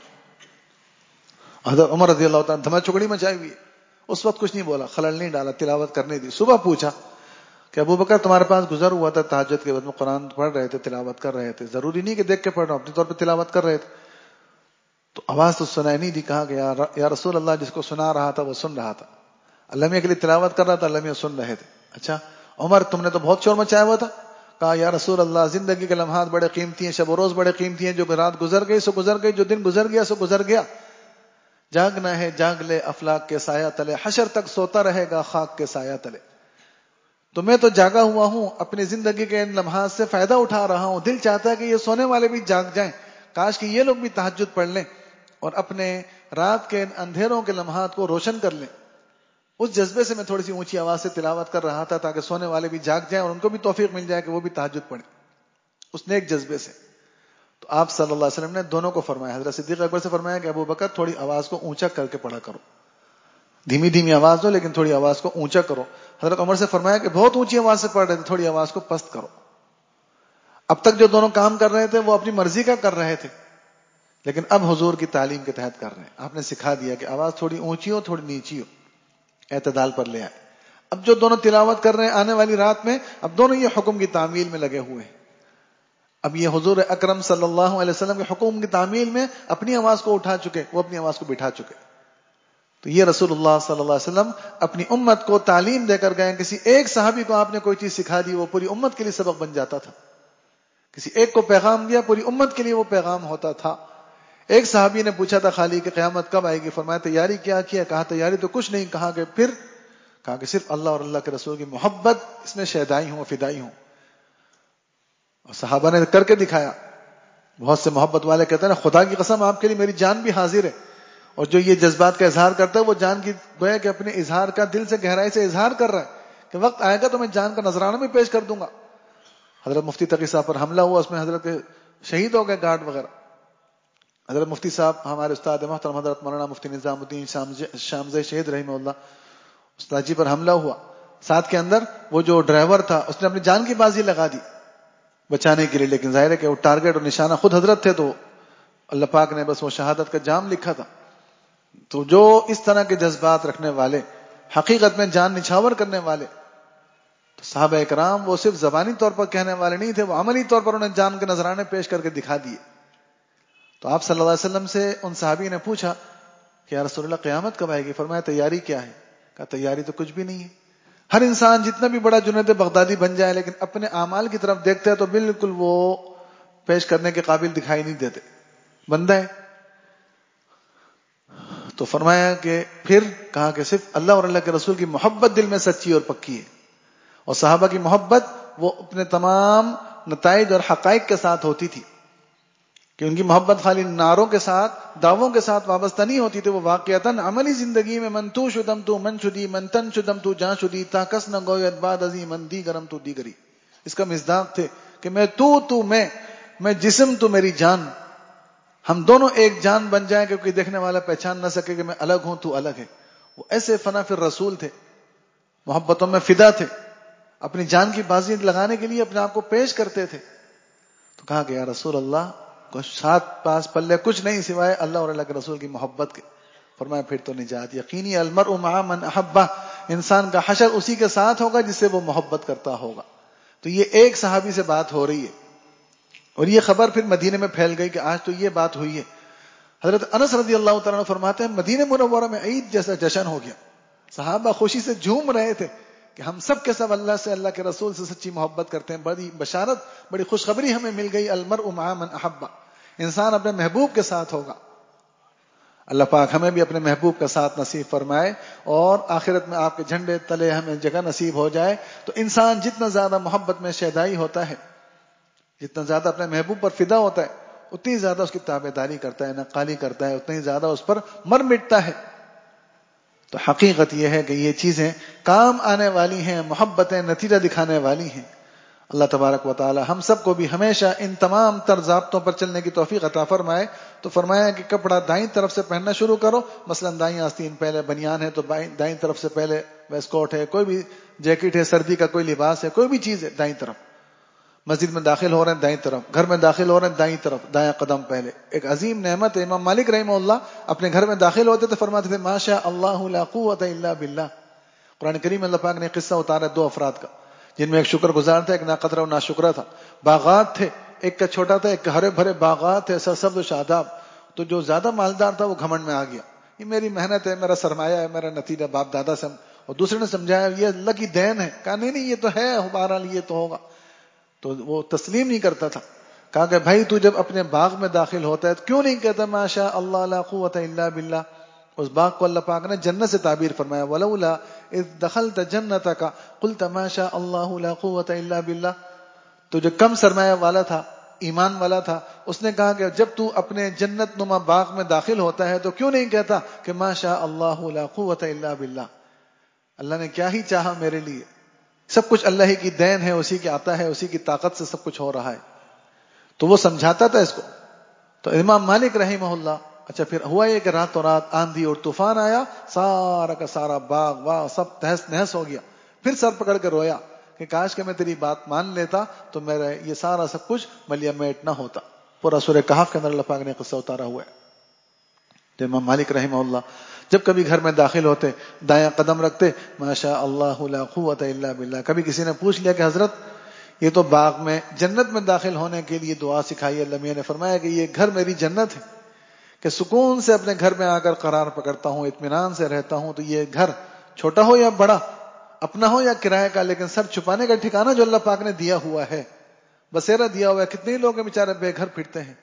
B: حضرت عمر رضی اللہ تعالیٰ دھما چکڑی مچائی ہوئی، اس وقت کچھ نہیں بولا، خلل نہیں ڈالا، تلاوت کرنے دی. صبح پوچھا کہ ابو بکر تمہارے پاس گزر ہوا تھا تہجد کے وقت میں، قرآن پڑھ رہے تھے، تلاوت کر رہے تھے، ضروری نہیں کہ دیکھ کے پڑھ رہا ہوں، اپنے طور پہ تلاوت کر رہے تھے، تو آواز تو سنائی نہیں دی. کہا کہ یا رسول اللہ، جس کو سنا رہا تھا وہ سن رہا تھا، اللہ میاں کے لیے تلاوت کر رہا تھا، اللہ میاں سن رہے تھے. اچھا عمر، تم نے تو بہت شور مچایا ہوا تھا. کہا یا رسول اللہ، زندگی کے لمحات بڑے قیمتی ہیں، شب و روز بڑے قیمتی ہیں، جو رات گزر گئی سو گزر گئی، جو دن گزر گیا سو گزر گیا. جاگنا ہے جاگ لے افلاک کے سایہ تلے، حشر تک سوتا رہے گا خاک کے سایہ تلے. تو میں تو جاگا ہوا ہوں، اپنی زندگی کے ان لمحات سے فائدہ اٹھا رہا ہوں. دل چاہتا ہے کہ یہ سونے والے بھی جاگ جائیں، کاش کہ یہ لوگ بھی تہجد پڑھ لیں اور اپنے رات کے ان اندھیروں کے لمحات کو روشن کر لیں. اس جذبے سے میں تھوڑی سی اونچی آواز سے تلاوت کر رہا تھا تاکہ سونے والے بھی جاگ جائیں اور ان کو بھی توفیق مل جائے کہ وہ بھی تہجد پڑھیں، اس نیک جذبے سے. تو آپ صلی اللہ علیہ وسلم نے دونوں کو فرمایا. حضرت صدیق اکبر سے فرمایا کہ ابو بکر تھوڑی آواز کو اونچا کر کے پڑھا کرو، دھیمی دھیمی آواز دو لیکن تھوڑی آواز کو اونچا کرو. حضرت عمر سے فرمایا کہ بہت اونچی آواز سے پڑھ رہے تھے، تھوڑی آواز کو پست کرو. اب تک جو دونوں کام کر رہے تھے وہ اپنی مرضی کا کر رہے تھے، لیکن اب حضور کی تعلیم کے تحت کر رہے ہیں. آپ نے سکھا دیا کہ آواز تھوڑی اونچی ہو تھوڑی نیچی ہو، اعتدال پر لے آئے. اب جو دونوں تلاوت کر رہے ہیں آنے والی رات میں، اب دونوں یہ حکم کی تعمیل میں لگے ہوئے ہیں. اب یہ حضور اکرم صلی اللہ علیہ وسلم کے حکم کی تعمیل میں اپنی آواز کو اٹھا چکے، وہ اپنی آواز کو بٹھا چکے. تو یہ رسول اللہ صلی اللہ علیہ وسلم اپنی امت کو تعلیم دے کر گئے. کسی ایک صحابی کو آپ نے کوئی چیز سکھا دی، وہ پوری امت کے لیے سبق بن جاتا تھا. کسی ایک کو پیغام دیا، پوری امت کے لیے وہ پیغام ہوتا تھا. ایک صحابی نے پوچھا تھا خالی کہ قیامت کب آئے گی؟ فرمایا تیاری کیا کیا؟ کہا تیاری تو کچھ نہیں. کہا کہ پھر؟ کہا کہ صرف اللہ اور اللہ کے رسول کی محبت، اس میں شہدائی ہوں، فدائی ہوں. اور صحابہ نے کر کے دکھایا. بہت سے محبت والے کہتے ہیں نا، خدا کی قسم آپ کے لیے میری جان بھی حاضر ہے. اور جو یہ جذبات کا اظہار کرتا ہے وہ جان کی گویا کہ اپنے اظہار کا دل سے گہرائی سے اظہار کر رہا ہے کہ وقت آئے گا تو میں جان کا نذرانہ بھی پیش کر دوں گا. حضرت مفتی تقی صاحب پر حملہ ہوا، اس میں حضرت شہید ہو گئے گارڈ وغیرہ. حضرت مفتی صاحب ہمارے استاد محترم حضرت مولانا مفتی نظام الدین شامزئی شہید رحمہ اللہ، استاد جی پر حملہ ہوا. ساتھ کے اندر وہ جو ڈرائیور تھا اس نے اپنی جان کی بازی لگا دی بچانے کے لیے، لیکن ظاہر ہے کہ وہ ٹارگٹ اور نشانہ خود حضرت تھے، تو اللہ پاک نے بس وہ شہادت کا جام لکھا تھا. تو جو اس طرح کے جذبات رکھنے والے، حقیقت میں جان نچھاور کرنے والے، تو صحابہ اکرام وہ صرف زبانی طور پر کہنے والے نہیں تھے، وہ عملی طور پر انہیں جان کے نذرانے پیش کر کے دکھا دیے. تو آپ صلی اللہ علیہ وسلم سے ان صحابی نے پوچھا کہ یا رسول اللہ قیامت کب آئے گی؟ فرمایا تیاری کیا ہے؟ کہا تیاری تو کچھ بھی نہیں ہے. ہر انسان جتنا بھی بڑا جنید بغدادی بن جائے لیکن اپنے اعمال کی طرف دیکھتا ہے تو بالکل وہ پیش کرنے کے قابل دکھائی نہیں دیتے، بندہ ہے. تو فرمایا کہ پھر؟ کہا کہ صرف اللہ اور اللہ کے رسول کی محبت دل میں سچی اور پکی ہے. اور صحابہ کی محبت وہ اپنے تمام نتائج اور حقائق کے ساتھ ہوتی تھی، کہ ان کی محبت خالی نعروں کے ساتھ، دعووں کے ساتھ وابستہ نہیں ہوتی تھی، وہ واقعتاً عملی زندگی میں من تو شدم تو من شدی، من تن شدم تو جان شدی، تا کس نہ گوید بعد ازی من دی گرم تو دیگری. اس کا مصداق تھے کہ میں تو میں جسم تو میری جان، ہم دونوں ایک جان بن جائیں کہ کوئی دیکھنے والا پہچان نہ سکے کہ میں الگ ہوں تو الگ ہے. وہ ایسے فنا فر رسول تھے، محبتوں میں فدا تھے، اپنی جان کی بازی لگانے کے لیے اپنے آپ کو پیش کرتے تھے. تو کہا کہ یا رسول اللہ کچھ ساتھ پاس پلے کچھ نہیں سوائے اللہ اور اللہ کے رسول کی محبت کے. فرمایا پھر تو نجات یقینی، المرء مع من احبہ، انسان کا حشر اسی کے ساتھ ہوگا جس سے وہ محبت کرتا ہوگا. تو یہ ایک صحابی سے بات ہو رہی ہے اور یہ خبر پھر مدینے میں پھیل گئی کہ آج تو یہ بات ہوئی ہے. حضرت انس رضی اللہ تعالیٰ عنہ فرماتے ہیں مدینہ منورہ میں عید جیسا جشن ہو گیا. صحابہ خوشی سے جھوم رہے تھے کہ ہم سب کے سب اللہ سے، اللہ کے رسول سے سچی محبت کرتے ہیں. بڑی بشارت، بڑی خوشخبری ہمیں مل گئی. المرء مع من احبہ، انسان اپنے محبوب کے ساتھ ہوگا. اللہ پاک ہمیں بھی اپنے محبوب کا ساتھ نصیب فرمائے اور آخرت میں آپ کے جھنڈے تلے ہمیں جگہ نصیب ہو جائے. تو انسان جتنا زیادہ محبت میں شیدائی ہوتا ہے، جتنا زیادہ اپنے محبوب پر فدا ہوتا ہے، اتنی زیادہ اس کی تابعداری کرتا ہے، نقالی کرتا ہے، اتنی زیادہ اس پر مر مٹتا ہے. تو حقیقت یہ ہے کہ یہ چیزیں کام آنے والی ہیں، محبتیں نتیجہ دکھانے والی ہیں. اللہ تبارک و تعالی ہم سب کو بھی ہمیشہ ان تمام تر ضابطوں پر چلنے کی توفیق عطا فرمائے. تو فرمایا کہ کپڑا دائیں طرف سے پہننا شروع کرو، مثلا دائیں آستین پہلے بنیان ہے تو دائیں طرف سے پہلے ویسٹ کوٹ ہے، کوئی بھی جیکٹ ہے، سردی کا کوئی لباس ہے، کوئی بھی چیز ہے، دائیں طرف. مسجد میں داخل ہو رہے ہیں دائیں طرف، گھر میں داخل ہو رہے ہیں دائیں طرف، دایاں قدم پہلے. ایک عظیم نعمت ہے. امام مالک رحمہ اللہ اپنے گھر میں داخل ہوتے تھے فرماتے تھے ما شاء اللہ لا قوت الا باللہ. قرآن کریم میں اللہ پاک نے قصہ اتارا دو افراد کا. جن میں ایک شکر گزار تھا، ایک ناقدرہ و ناشکرہ تھا. باغات تھے، ایک کا چھوٹا تھا، ایک کا ہرے بھرے باغات تھے سرسبز و شاداب. تو جو زیادہ مالدار تھا وہ گھمنڈ میں آ گیا، یہ میری محنت ہے، میرا سرمایہ ہے، میرا نتیجہ باپ دادا سے. اور دوسرے نے سمجھایا یہ اللہ کی دین ہے. کہا نہیں یہ تو ہے، بہرحال یہ تو ہوگا. تو وہ تسلیم نہیں کرتا تھا. کہا کہ بھائی تو جب اپنے باغ میں داخل ہوتا ہے تو کیوں نہیں کہتا ما شاء اللہ لا قوت الا باللہ. اس باغ کو اللہ پاک نے جنت سے تعبیر فرمایا، ولولا اذ دخلت جنتک قلت ما شاء اللہ لا قوت الا باللہ. تو جو کم سرمایہ والا تھا، ایمان والا تھا، اس نے کہا کہ جب تو اپنے جنت نما باغ میں داخل ہوتا ہے تو کیوں نہیں کہتا کہ ما شاء اللہ لا قوت الا باللہ. اللہ نے کیا ہی چاہا میرے لیے، سب کچھ اللہ ہی کی دین ہے، اسی کی عطا ہے، اسی کی طاقت سے سب کچھ ہو رہا ہے. تو وہ سمجھاتا تھا اس کو. تو امام مالک رحمہ اللہ، اچھا پھر ہوا یہ کہ راتوں رات آندھی اور طوفان آیا، سارا کا سارا باغ واہ سب تہس نہس ہو گیا. پھر سر پکڑ کے رویا کہ کاش کہ میں تیری بات مان لیتا تو میرا یہ سارا سب کچھ ملیا میٹ نہ ہوتا. پورا سورہ کہف کے اندر اللہ پاک نے قصہ اتارا ہوا ہے. تو امام مالک رحمہ اللہ جب کبھی گھر میں داخل ہوتے، دایاں قدم رکھتے، ماشاء اللہ لا قوت الا باللہ. کبھی کسی نے پوچھ لیا کہ حضرت یہ تو باغ میں جنت میں داخل ہونے کے لیے دعا سکھائی. اللہ میاں نے فرمایا کہ یہ گھر میری جنت ہے کہ سکون سے اپنے گھر میں آ کر قرار پکڑتا ہوں، اطمینان سے رہتا ہوں. تو یہ گھر چھوٹا ہو یا بڑا، اپنا ہو یا کرایہ کا، لیکن سر چھپانے کا ٹھکانہ جو اللہ پاک نے دیا ہوا ہے، بسیرا دیا ہوا ہے. کتنے لوگ ہیں بیچارے بے گھر پھرتے ہیں.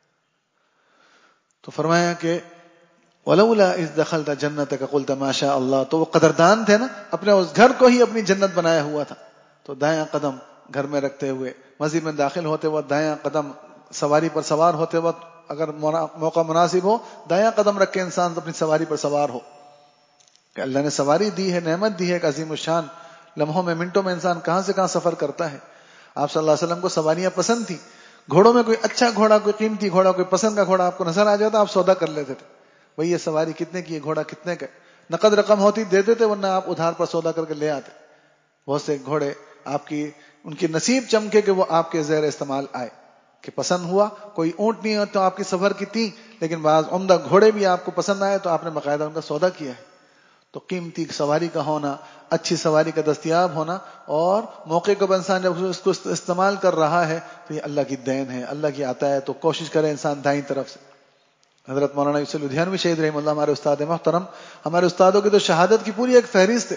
B: تو فرمایا کہ ولولا اذ دخلت جنتک قلت ما شاء اللہ. تو وہ قدردان تھے نا، اپنے اس گھر کو ہی اپنی جنت بنایا ہوا تھا. تو دایاں قدم گھر میں رکھتے ہوئے، مسجد میں داخل ہوتے وقت دایاں قدم، سواری پر سوار ہوتے وقت اگر موقع مناسب ہو دایاں قدم رکھ کے انسان اپنی سواری پر سوار ہو. کہ اللہ نے سواری دی ہے، نعمت دی ہے ایک عظیم الشان. لمحوں میں منٹوں میں انسان کہاں سے کہاں سفر کرتا ہے. آپ صلی اللہ علیہ وسلم کو سواریاں پسند تھیں. گھوڑوں میں کوئی اچھا گھوڑا، کوئی قیمتی گھوڑا، کوئی پسند کا گھوڑا آپ کو نظر آ جاتا، آپ سودا کر لیتے تھے. بھئی یہ سواری کتنے کی ہے، گھوڑا کتنے کا. نقد رقم ہوتی دے دیتے، ورنہ آپ ادھار پر سودا کر کے لے آتے. بہت سے گھوڑے آپ کی ان کی نصیب چمکے کہ وہ آپ کے زیر استعمال آئے، کہ پسند ہوا. کوئی اونٹ نہیں تو آپ کی سفر کی تھی، لیکن بعض عمدہ گھوڑے بھی آپ کو پسند آئے تو آپ نے باقاعدہ ان کا سودا کیا ہے. تو قیمتی سواری کا ہونا، اچھی سواری کا دستیاب ہونا، اور موقع کو انسان جب اس کو استعمال کر رہا ہے تو یہ اللہ کی دین ہے، اللہ کی عطا ہے. تو کوشش کرے انسان دائیں طرف سے. حضرت مولانا یوسف لدھیانوی شہید رحمہ اللہ ہمارے استاد محترم، ہمارے استادوں کی تو شہادت کی پوری ایک فہرست ہے.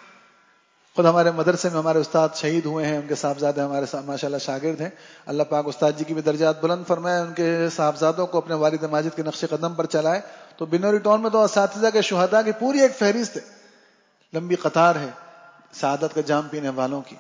B: خود ہمارے مدرسے میں ہمارے استاد شہید ہوئے ہیں، ان کے صاحبزادے ہمارے ماشاءاللہ شاگرد ہیں. اللہ پاک استاد جی کی بھی درجات بلند فرمائے، ان کے صاحبزادوں کو اپنے والد ماجد کے نقش قدم پر چلائے. تو بنوری ٹاؤن میں تو اساتذہ کے شہداء کی پوری ایک فہرست ہے، لمبی قطار ہے سعادت کا جام پینے والوں کی.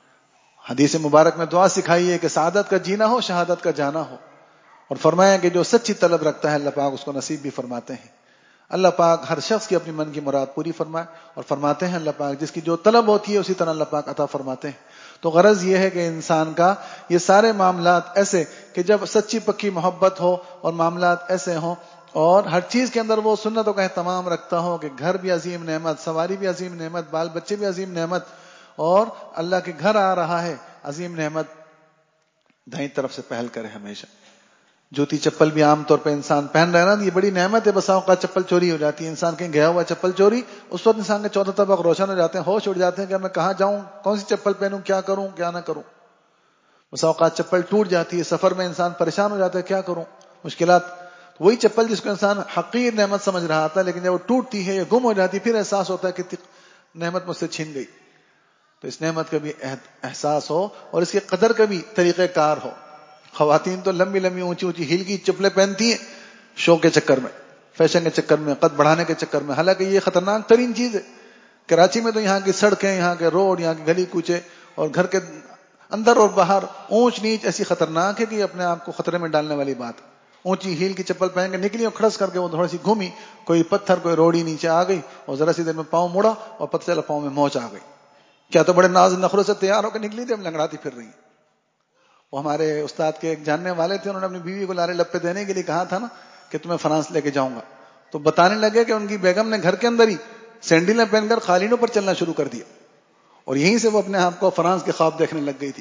B: حدیث مبارک میں دعا سکھائی ہے کہ سعادت کا جینا ہو، شہادت کا جانا ہو. اور فرمایا کہ جو سچی طلب رکھتا ہے اللہ پاک اس کو نصیب بھی فرماتے ہیں. اللہ پاک ہر شخص کی اپنی من کی مراد پوری فرمائے. اور فرماتے ہیں اللہ پاک جس کی جو طلب ہوتی ہے اسی طرح اللہ پاک عطا فرماتے ہیں. تو غرض یہ ہے کہ انسان کا یہ سارے معاملات ایسے کہ جب سچی پکی محبت ہو اور معاملات ایسے ہوں اور ہر چیز کے اندر وہ سنتوں کا اہتمام رکھتا ہو کہ گھر بھی عظیم نعمت، سواری بھی عظیم نعمت، بال بچے بھی عظیم نعمت، اور اللہ کے گھر آ رہا ہے عظیم نعمت. دائیں طرف سے پہل کرے ہمیشہ. جوتی چپل بھی عام طور پہ انسان پہن رہا ہے نا، یہ بڑی نعمت ہے. بسا اوقات چپل چوری ہو جاتی ہے، انسان کہیں گیا ہوا چپل چوری، اس وقت انسان کے 14 طبق روشن ہو جاتے ہیں، ہوش اڑ جاتے ہیں کہ میں کہاں جاؤں، کون سی چپل پہنوں، کیا کروں کیا نہ کروں. بسا اوقات چپل ٹوٹ جاتی ہے، سفر میں انسان پریشان ہو جاتا ہے، کیا کروں، مشکلات. وہی چپل جس کو انسان حقیر نعمت سمجھ رہا تھا، لیکن جب وہ ٹوٹتی ہے یا گم ہو جاتی ہے پھر احساس ہوتا ہے کہ نعمت مجھ سے چھین گئی. تو اس نعمت کا بھی احساس ہو اور اس کی قدر کا بھی طریقہ کار ہو. خواتین تو لمبی لمبی اونچی اونچی ہیل کی چپلیں پہنتی ہیں شو کے چکر میں، فیشن کے چکر میں، قد بڑھانے کے چکر میں. حالانکہ یہ خطرناک ترین چیز ہے. کراچی میں تو یہاں کی سڑکیں، یہاں کے روڈ، یہاں کی گلی کوچے اور گھر کے اندر اور باہر اونچ نیچ ایسی خطرناک ہے کہ اپنے آپ کو خطرے میں ڈالنے والی بات. اونچی ہیل کی چپل پہن کے نکلی اور کھڑس کر کے وہ تھوڑی سی گھومی، کوئی پتھر کوئی روڑی نیچے آ گئی اور ذرا سی دیر میں پاؤں مڑا اور پتہ چلا پاؤں میں موچ آ گئی. کیا تو بڑے ناز نخروں سے تیار ہو کے نکلی تھی، ہم لنگڑاتی پھر رہی. وہ ہمارے استاد کے ایک جاننے والے تھے، انہوں نے اپنی بیوی کو لارے لپے دینے کے لیے کہا تھا نا کہ تمہیں فرانس لے کے جاؤں گا. تو بتانے لگے کہ ان کی بیگم نے گھر کے اندر ہی سینڈلیں پہن کر قالینوں پر چلنا شروع کر دیا اور یہیں سے وہ اپنے آپ کو فرانس کے خواب دیکھنے لگ گئی تھی.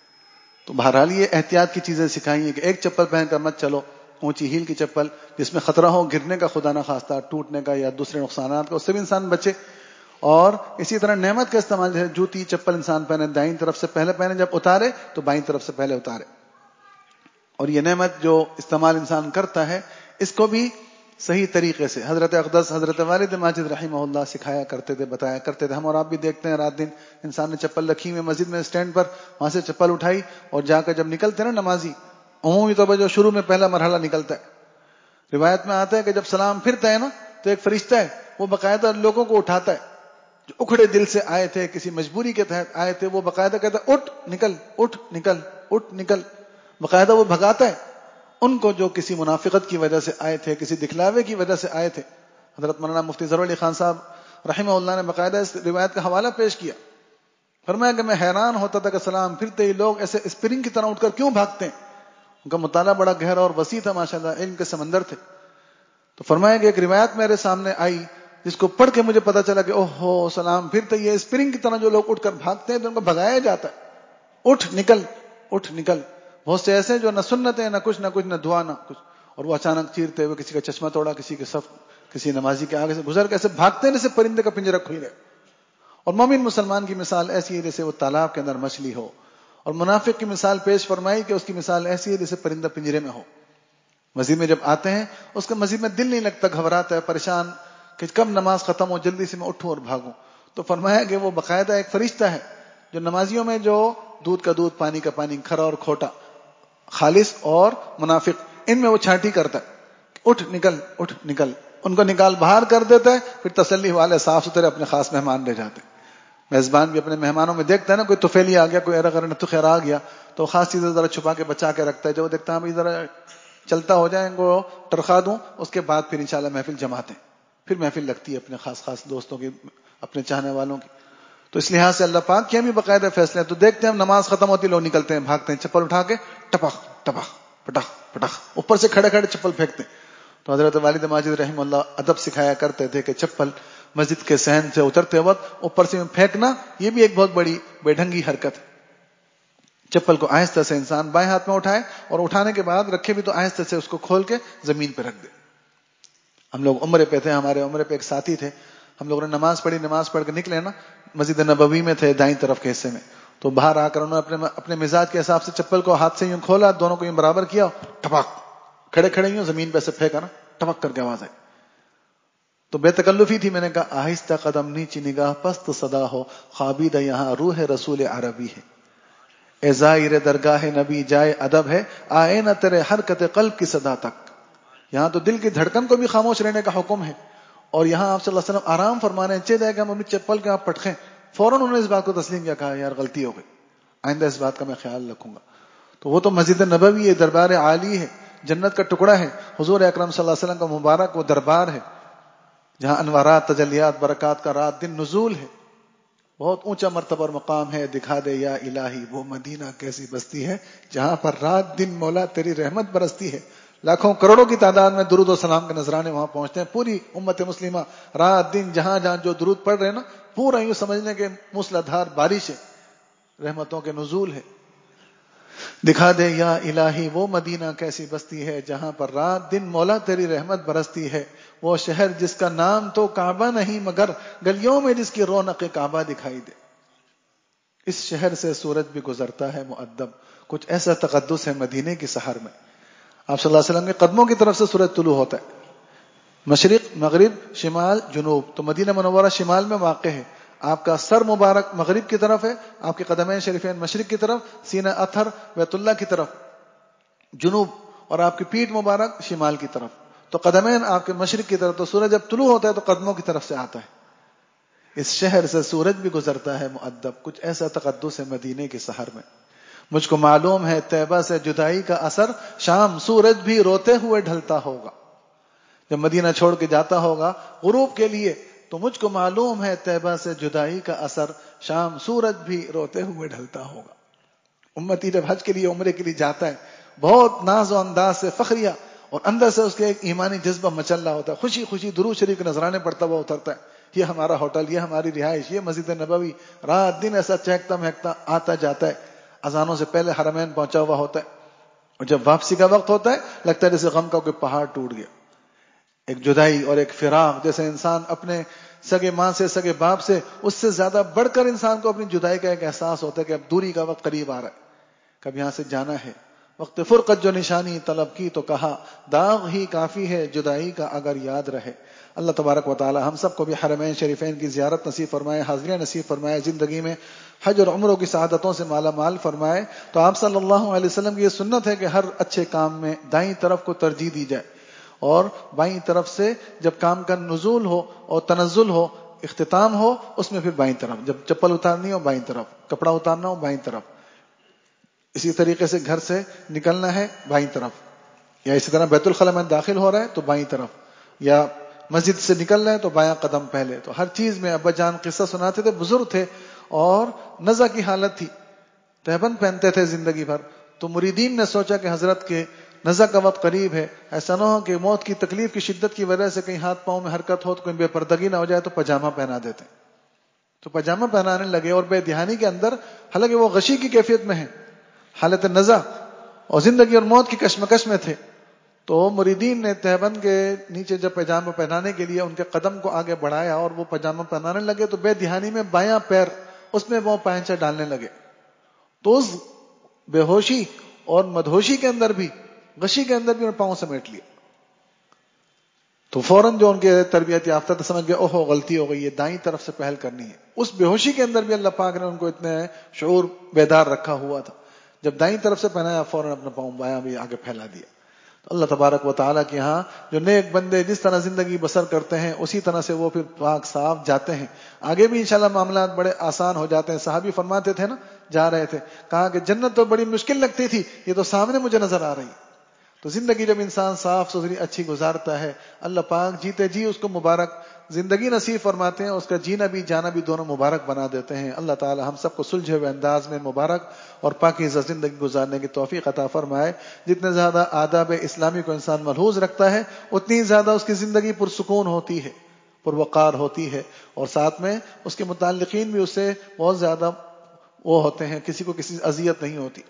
B: تو بہرحال یہ احتیاط کی چیزیں سکھائی ہیں کہ ایک چپل پہن کر مت چلو، اونچی ہیل کی چپل جس میں خطرہ ہو گرنے کا، خدا نہ خواستہ ٹوٹنے کا یا دوسرے نقصانات کا، اس سے بھی انسان بچے. اور اسی طرح نعمت کا استعمال ہے، جوتی چپل انسان پہنے دائیں طرف سے پہلے پہنے، جب اتارے تو بائیں طرف سے پہلے اتارے. اور یہ نعمت جو استعمال انسان کرتا ہے اس کو بھی صحیح طریقے سے حضرت اقدس حضرت والد ماجد رحمہ اللہ سکھایا کرتے تھے، بتایا کرتے تھے. ہم اور آپ بھی دیکھتے ہیں رات دن انسان نے چپل رکھی ہوئی مسجد میں اسٹینڈ پر، وہاں سے چپل اٹھائی اور جا کر جب نکلتے نا نمازی، عمومی طور پر جو شروع میں پہلا مرحلہ نکلتا ہے، روایت میں آتا ہے کہ جب سلام پھرتا ہے نا تو ایک فرشتہ ہے وہ باقاعدہ لوگوں کو اٹھاتا ہے جو اکھڑے دل سے آئے تھے، کسی مجبوری کے تحت آئے تھے، وہ باقاعدہ کہتا ہے اٹھ نکل اٹھ نکل اٹھ نکل، باقاعدہ وہ بھگاتا ہے ان کو جو کسی منافقت کی وجہ سے آئے تھے، کسی دکھلاوے کی وجہ سے آئے تھے. حضرت مولانا مفتی ظفر علی خان صاحب رحمہ اللہ نے باقاعدہ اس روایت کا حوالہ پیش کیا. فرمایا کہ میں حیران ہوتا تھا کہ سلام پھرتے ہی لوگ ایسے اسپرنگ کی طرح اٹھ کر کیوں بھاگتے ہیں. ان کا مطالعہ بڑا گہرا اور وسیع تھا ماشاءاللہ، علم کے سمندر تھے. تو فرمایا کہ ایک روایت میرے سامنے آئی جس کو پڑھ کے مجھے پتا چلا کہ اوہو سلام پھرتے یہ اسپرنگ کی طرح جو لوگ اٹھ کر بھاگتے ہیں تو ان کو بھگایا جاتا ہے، اٹھ نکل اٹھ نکل. بہت سے ایسے جو نہ سنت ہیں نہ کچھ نہ دعا نہ کچھ، اور وہ اچانک چیرتے ہوئے کسی کا چشمہ توڑا، کسی کے صف کسی نمازی کے آگے سے گزر کے ایسے بھاگتے ہیں جیسے پرندے کا پنجرہ کھل گئے. اور مومن مسلمان کی مثال ایسی ہے جیسے وہ تالاب کے اندر مچھلی ہو، اور منافق کی مثال پیش فرمائی کہ اس کی مثال ایسی ہے جیسے پرندہ پنجرے میں ہو. مسجد میں جب آتے ہیں اس کا مسجد میں دل نہیں لگتا، گھبراتا ہے، پریشان کہ کب نماز ختم ہو، جلدی سے میں اٹھوں اور بھاگوں. تو فرمایا کہ وہ باقاعدہ ایک فرشتہ ہے جو نمازیوں میں جو دودھ کا دودھ، پانی کا پانی، کھرا اور کھوٹا، خالص اور منافق، ان میں وہ چھانٹی کرتا ہے، اٹھ نکل اٹھ نکل. ان کو نکال باہر کر دیتا ہے، پھر تسلی والے صاف ستھرے اپنے خاص مہمان لے جاتے. میزبان بھی اپنے مہمانوں میں دیکھتا ہے نا، کوئی طفیلی آ گیا، کوئی ارغ نتو خیر آ گیا تو خاص چیزیں ذرا چھپا کے بچا کے رکھتا ہے. جب وہ دیکھتا ہے ذرا چلتا ہو جائے، ان کو ٹرخا دوں، اس کے بعد پھر انشاءاللہ محفل جماتے ہیں. پھر محفل لگتی ہے اپنے خاص دوستوں کی، اپنے چاہنے والوں کی. تو اس لحاظ سے اللہ پاک کے بھی باقاعدہ فیصلے ہیں. تو دیکھتے ہیں ہم نماز ختم ہوتی لوگ نکلتے ہیں، بھاگتے ہیں، چپل اٹھا کے ٹپخ ٹپخ پٹخ پٹخ اوپر سے کھڑے کھڑے چپل پھینکتے ہیں. تو حضرت والد ماجد رحمہ اللہ ادب سکھایا کرتے تھے کہ چپل مسجد کے صحن سے اترتے وقت اوپر سے پھینکنا یہ بھی ایک بہت بڑی بے ڈھنگی حرکت ہے. چپل کو آہستہ سے انسان بائیں ہاتھ میں اٹھائے اور اٹھانے کے بعد رکھے بھی تو آہستہ سے اس کو کھول کے زمین پہ رکھ دے. ہم لوگ عمرے پہ تھے، ہمارے عمرے پہ ایک ساتھی تھے، ہم لوگوں نے نماز پڑھی، نماز پڑھ کے نکلے نا، مسجد نبوی میں تھے دائیں طرف کے حصے میں. تو باہر آ کر انہوں نے اپنے مزاج کے حساب سے چپل کو ہاتھ سے یوں کھولا، دونوں کو یوں برابر کیا، ٹپک کھڑے کھڑے یوں زمین پہ سے پھینکا نا، ٹپک کر کے آواز آئی. تو بے تکلفی تھی، میں نے کہا آہستہ قدم نیچی نگاہ پست صدا ہو، خوابیدہ یہاں روح رسول عربی ہے. اے زائر درگاہ نبی جائے ادب ہے، آئے نہ تیرے حرکت قلب کی صدا تک. یہاں تو دل کی دھڑکن کو بھی خاموش رہنے کا حکم ہے، اور یہاں آپ صلی اللہ علیہ وسلم آرام فرمانے ہیں. چاہیے کہ ہم اپنی چپل کے آپ پٹخیں. فوراً انہوں نے اس بات کو تسلیم کیا، کہا یار غلطی ہو گئی، آئندہ اس بات کا میں خیال رکھوں گا. تو وہ تو مسجد نبوی ہے، دربار عالی ہے، جنت کا ٹکڑا ہے، حضور اکرم صلی اللہ علیہ وسلم کا مبارک وہ دربار ہے جہاں انوارات، تجلیات، برکات کا رات دن نزول ہے. بہت اونچا مرتبہ اور مقام ہے. دکھا دے یا الہی وہ مدینہ کیسی بستی ہے جہاں پر رات دن مولا تیری رحمت برستی ہے. لاکھوں کروڑوں کی تعداد میں درود و سلام کے نذرانے وہاں پہنچتے ہیں. پوری امت مسلمہ رات دن جہاں جہاں جو درود پڑھ رہے ہیں نا، پورا یوں سمجھنے کے موسلادھار بارش ہے، رحمتوں کے نزول ہے. دکھا دے یا الہی وہ مدینہ کیسی بستی ہے جہاں پر رات دن مولا تیری رحمت برستی ہے. وہ شہر جس کا نام تو کعبہ نہیں مگر گلیوں میں جس کی رونق کعبہ دکھائی دے. اس شہر سے سورج بھی گزرتا ہے مؤدب، کچھ ایسا تقدس ہے مدینے کی سحر میں. آپ صلی اللہ علیہ وسلم کے قدموں کی طرف سے سورج طلوع ہوتا ہے، مشرق، مغرب، شمال، جنوب. تو مدینہ منورہ شمال میں واقع ہے، آپ کا سر مبارک مغرب کی طرف ہے، آپ کے قدمین شریفین مشرق کی طرف، سینہ اطہر بیت اللہ کی طرف جنوب، اور آپ کی پیٹھ مبارک شمال کی طرف. تو قدمین آپ کے مشرق کی طرف. تو سورج جب طلوع ہوتا ہے تو قدموں کی طرف سے آتا ہے. اس شہر سے سورج بھی گزرتا ہے مؤدب، کچھ ایسا تقدس ہے مدینے کی سحر میں. مجھ کو معلوم ہے طیبہ سے جدائی کا اثر، شام سورج بھی روتے ہوئے ڈھلتا ہوگا. جب مدینہ چھوڑ کے جاتا ہوگا غروب کے لیے تو مجھ کو معلوم ہے طیبہ سے جدائی کا اثر، شام سورج بھی روتے ہوئے ڈھلتا ہوگا. امتی جب حج کے لیے، عمرے کے لیے جاتا ہے، بہت ناز و انداز سے فخریہ، اور اندر سے اس کے ایک ایمانی جذبہ مچل رہا ہوتا ہے، خوشی خوشی درود شریف کے نذرانے پڑتا ہوا اترتا ہے. یہ ہمارا ہوٹل، یہ ہماری رہائش، یہ مسجد نبوی. رات دن ایسا چہکتا مہکتا آتا جاتا ہے، اذانوں سے پہلے حرمین پہنچا ہوا ہوتا ہے، اور جب واپسی کا وقت ہوتا ہے لگتا ہے جیسے غم کا کوئی پہاڑ ٹوٹ گیا. ایک جدائی اور ایک فراق، جیسے انسان اپنے سگے ماں سے، سگے باپ سے، اس سے زیادہ بڑھ کر انسان کو اپنی جدائی کا ایک احساس ہوتا ہے کہ اب دوری کا وقت قریب آ رہا ہے، کب یہاں سے جانا ہے۔ وقت فرقت جو نشانی طلب کی تو کہا، داغ ہی کافی ہے جدائی کا اگر یاد رہے۔ اللہ تبارک و تعالی ہم سب کو بھی حرمین شریفین کی زیارت نصیب فرمائے، حاضریاں نصیب فرمائے، زندگی میں حج اور عمروں کی سعادتوں سے مالا مال فرمائے۔ تو آپ صلی اللہ علیہ وسلم کی یہ سنت ہے کہ ہر اچھے کام میں دائیں طرف کو ترجیح دی جائے، اور بائیں طرف سے جب کام کا نزول ہو اور تنزل ہو، اختتام ہو، اس میں پھر بائیں طرف، جب چپل اتارنی ہو بائیں طرف، کپڑا اتارنا ہو بائیں طرف، اسی طریقے سے گھر سے نکلنا ہے بائیں طرف، یا اسی طرح بیت الخلاء میں داخل ہو رہا ہے تو بائیں طرف، یا مسجد سے نکل رہے ہیں تو بایاں قدم پہلے۔ تو ہر چیز میں ابا جان قصہ سناتے تھے، بزرگ تھے اور نزع کی حالت تھی، تہبند پہنتے تھے زندگی بھر۔ تو مریدین نے سوچا کہ حضرت کے نزع کا وقت قریب ہے، ایسا نہ ہو کہ موت کی تکلیف کی شدت کی وجہ سے کہیں ہاتھ پاؤں میں حرکت ہو تو کوئی بے پردگی نہ ہو جائے، تو پاجامہ پہنا دیتے۔ تو پاجامہ پہنانے لگے، اور بے دہانی کے اندر، حالانکہ وہ غشی کی کیفیت میں ہے، حالت نزع اور زندگی اور موت کی کشمکش میں تھے، تو مریدین نے تہبند کے نیچے جب پاجامہ پہنانے کے لیے ان کے قدم کو آگے بڑھایا اور وہ پاجامہ پہنانے لگے، تو بے دہانی میں بایاں پیر اس میں وہ پائنچہ ڈالنے لگے، تو اس بے ہوشی اور مدہوشی کے اندر بھی، غشی کے اندر بھی انہوں نے پاؤں سمیٹ لیا۔ تو فوراً جو ان کے تربیت یافتہ تھے سمجھ گئے اوہو غلطی ہو گئی ہے، دائیں طرف سے پہل کرنی ہے۔ اس بے ہوشی کے اندر بھی اللہ پاک نے ان کو اتنے شعور بیدار رکھا ہوا تھا، جب دائیں طرف سے پہنایا فوراً اپنا پاؤں بایاں بھی آگے پھیلا دیا۔ تو اللہ تبارک و تعالیٰ کے ہاں جو نیک بندے جس طرح زندگی بسر کرتے ہیں اسی طرح سے وہ پھر پاک صاف جاتے ہیں، آگے بھی انشاءاللہ معاملات بڑے آسان ہو جاتے ہیں۔ صحابی فرماتے تھے نا، جا رہے تھے، کہا کہ جنت تو بڑی مشکل لگتی تھی، یہ تو سامنے مجھے نظر آ رہی۔ تو زندگی جب انسان صاف ستھری اچھی گزارتا ہے، اللہ پاک جیتے جی اس کو مبارک زندگی نصیب فرماتے ہیں، اس کا جینا بھی جانا بھی دونوں مبارک بنا دیتے ہیں۔ اللہ تعالی ہم سب کو سلجھے ہوئے انداز میں مبارک اور پاکیزہ زندگی گزارنے کی توفیق عطا فرمائے۔ جتنے زیادہ آداب اسلامی کو انسان ملحوظ رکھتا ہے، اتنی زیادہ اس کی زندگی پرسکون ہوتی ہے، پروقار ہوتی ہے، اور ساتھ میں اس کے متعلقین بھی اس سے بہت زیادہ وہ ہوتے ہیں، کسی کو کسی اذیت نہیں ہوتی۔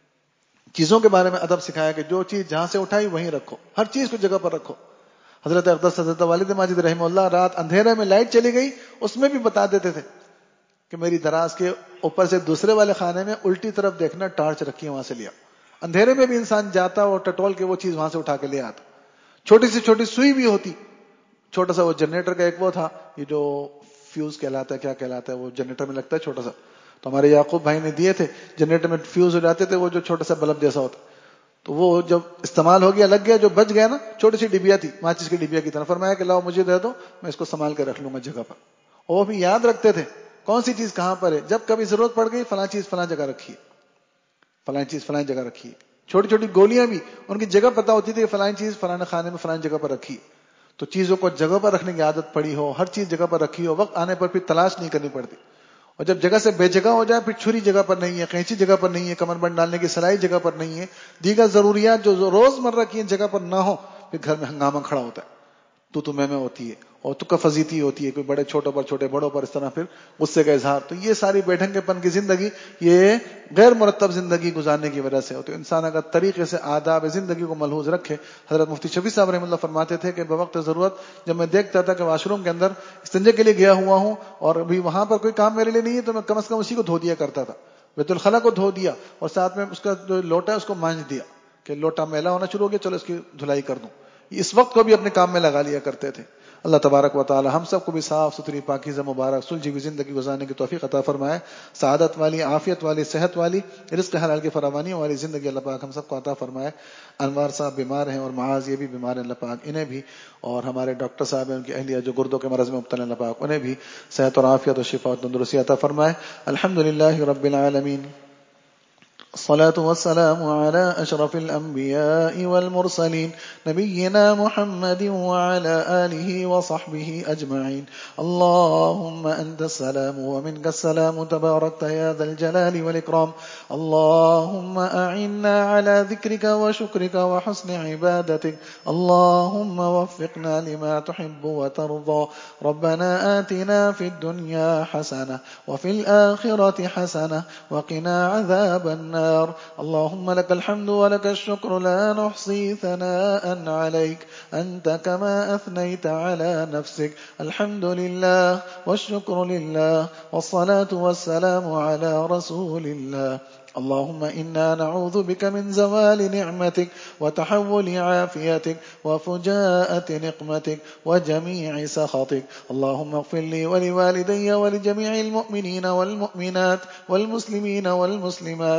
B: چیزوں کے بارے میں ادب سکھایا کہ جو چیز جہاں سے اٹھائی وہیں رکھو، ہر چیز کو جگہ پر رکھو۔ حضرت اقدس حضرت والد ماجد رحمہ اللہ رات اندھیرے میں لائٹ چلی گئی، اس میں بھی بتا دیتے تھے کہ میری دراز کے اوپر سے دوسرے والے خانے میں الٹی طرف دیکھنا، ٹارچ رکھی ہے وہاں سے لیا۔ اندھیرے میں بھی انسان جاتا اور ٹٹول کے وہ چیز وہاں سے اٹھا کے لے آتا۔ چھوٹی سی چھوٹی سوئی بھی ہوتی، چھوٹا سا وہ جنریٹر کا ایک وہ تھا، یہ جو فیوز کہلاتا ہے، کیا کہلاتا ہے وہ جنریٹر میں لگتا ہے چھوٹا سا، تو ہمارے یعقوب بھائی نے دیے تھے، جنریٹر میں فیوز ہو جاتے تھے، وہ جو چھوٹا سا بلب جیسا ہوتا، تو وہ جب استعمال ہو گیا، لگ گیا، جو بچ گیا نا، چھوٹی سی ڈبیا تھی ماچس کی ڈبیا کی طرح، فرمایا کہ لاؤ مجھے دے دو، میں اس کو سنبھال کے رکھ لوں گا جگہ پر۔ اور وہ بھی یاد رکھتے تھے کون سی چیز کہاں پر ہے، جب کبھی ضرورت پڑ گئی فلاں چیز فلاں جگہ رکھی ہے، فلاں چیز فلاں جگہ رکھی ہے۔ چھوٹی چھوٹی گولیاں بھی ان کی جگہ پتہ ہوتی تھی کہ فلاں چیز فلاں خانے میں فلاں جگہ پر رکھی ہے۔ تو چیزوں کو جگہ پر رکھنے کی عادت پڑی ہو، ہر چیز جگہ پر رکھی ہو، وقت آنے پر پھر تلاش نہیں کرنی پڑتی۔ اور جب جگہ سے بے جگہ ہو جائے، پھر چھری جگہ پر نہیں ہے، قینچی جگہ پر نہیں ہے، کمر بند ڈالنے کی سلائی جگہ پر نہیں ہے، دیگر ضروریات جو روز مرہ کی جگہ پر نہ ہو، پھر گھر میں ہنگامہ کھڑا ہوتا ہے، تو میں ہوتی ہے، اور تو کا فضیتی ہوتی ہے، کوئی بڑے چھوٹوں پر، چھوٹے بڑوں پر، اس طرح پھر غصے کا اظہار۔ تو یہ ساری بیٹھنگے پن کی زندگی، یہ غیر مرتب زندگی گزارنے کی وجہ سے ہو۔ تو انسان اگر طریقے سے آداب زندگی کو ملحوظ رکھے، حضرت مفتی شفیع صاحب رحمۃ اللہ فرماتے تھے کہ بوقت ضرورت جب میں دیکھتا تھا کہ واش روم کے اندر استنجے کے لیے گیا ہوا ہوں اور ابھی وہاں پر کوئی کام میرے لیے نہیں ہے، تو میں کم از کم اسی کو دھو دیا کرتا تھا، بیت الخلاء کو دھو دیا، اور ساتھ میں اس کا جو لوٹا ہے اس کو مانج دیا کہ لوٹا میلا ہونا شروع ہو گیا، چلو اس کی دھلائی کر دوں۔ اس وقت کو بھی اپنے کام میں لگا لیا کرتے تھے۔ اللہ تبارک و تعالی ہم سب کو بھی صاف ستھری پاکیزہ مبارک سلجھی ہوئی زندگی گزارنے کی توفیق عطا فرمائے، سعادت والی، عافیت والی، صحت والی، رزق حلال کی فراوانی والی زندگی اللہ پاک ہم سب کو عطا فرمائے۔ انوار صاحب بیمار ہیں اور معاذ یہ بھی بیمار ہیں، اللہ پاک انہیں بھی، اور ہمارے ڈاکٹر صاحب ہیں ان کی اہلیہ جو گردوں کے مرض میں مبتلا ہیں، اللہ پاک انہیں بھی صحت اور عافیت اور شفا اور تندرستی عطا فرمائے۔ الحمدللہ رب العالمین، الصلاة والسلام على أشرف الأنبياء والمرسلين نبينا محمد وعلى آله وصحبه أجمعين. اللهم أنت السلام ومنك السلام، تباركت يا ذا الجلال والإكرام. اللهم أعنا على ذكرك وشكرك وحسن عبادتك. اللهم وفقنا لما تحب وترضى. ربنا آتنا في الدنيا حسنة وفي الآخرة حسنة وقنا عذاب النار. النار. اللهم لك الحمد ولك الشكر لا نحصي ثناء عليك أنت كما أثنيت على نفسك. الحمد لله والشكر لله والصلاة والسلام على رسول الله. اللهم إنا نعوذ بك من زوال نعمتك وتحول عافيتك وفجاءة نقمتك وجميع سخطك. اللهم اغفر لي ولوالدي ولجميع المؤمنين والمؤمنات والمسلمين والمسلمات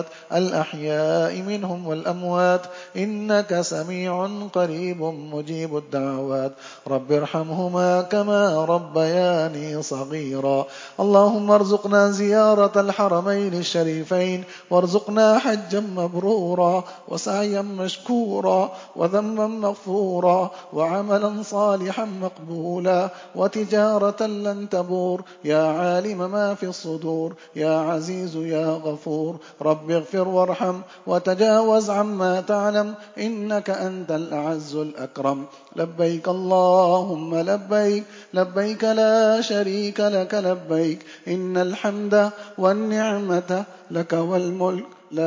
B: الأحياء منهم والأموات إنك سميع قريب مجيب الدعوات. رب ارحمهما كما ربياني صغيرا. اللهم ارزقنا زيارة الحرمين الشريفين وارزقنا حجا مبرورا وسعيا مشكورا وذنبا مغفورا وعملا صالحا مقبولا وتجارة لن تبور يا عالم ما في الصدور يا عزيز يا غفور. رب اغفر وارحم وتجاوز عما تعلم إنك أنت الأعز الأكرم. لبيك اللهم لبيك لبيك لا شريك لك لبيك إن الحمد والنعمة لك والملك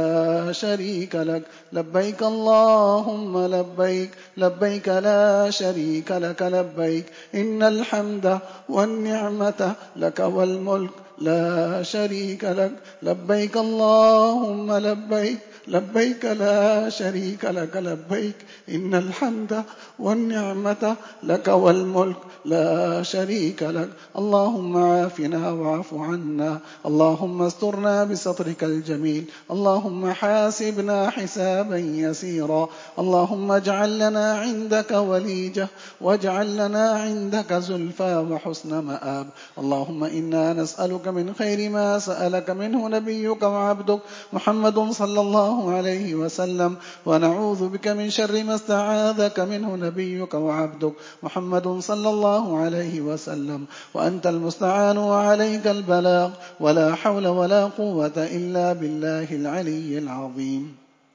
B: لا شريك لك. لبيك اللهم لبيك لبيك لا شريك لك لبيك إن الحمد والنعمة لك والملك لا شريك لك. لبيك اللهم لبيك لبيك لا شريك لك لبيك إن الحمد والنعمة لك والملك لا شريك لك. اللهم عافنا واعف عنا. اللهم استرنا بسترك الجميل. اللهم حاسبنا حسابا يسيرا. اللهم اجعل لنا عندك وليجة واجعل لنا عندك زلفى وحسن مآب. اللهم إنا نسألك من خير ما سألك منه نبيك وعبدك محمد صلى الله عليه وسلم ونعوذ بك من شر ما استعاذك منه نبيك وعبدك محمد صلى الله عليه وسلم وأنت المستعان وعليك البلاغ ولا حول ولا قوة إلا بالله العلي العظيم.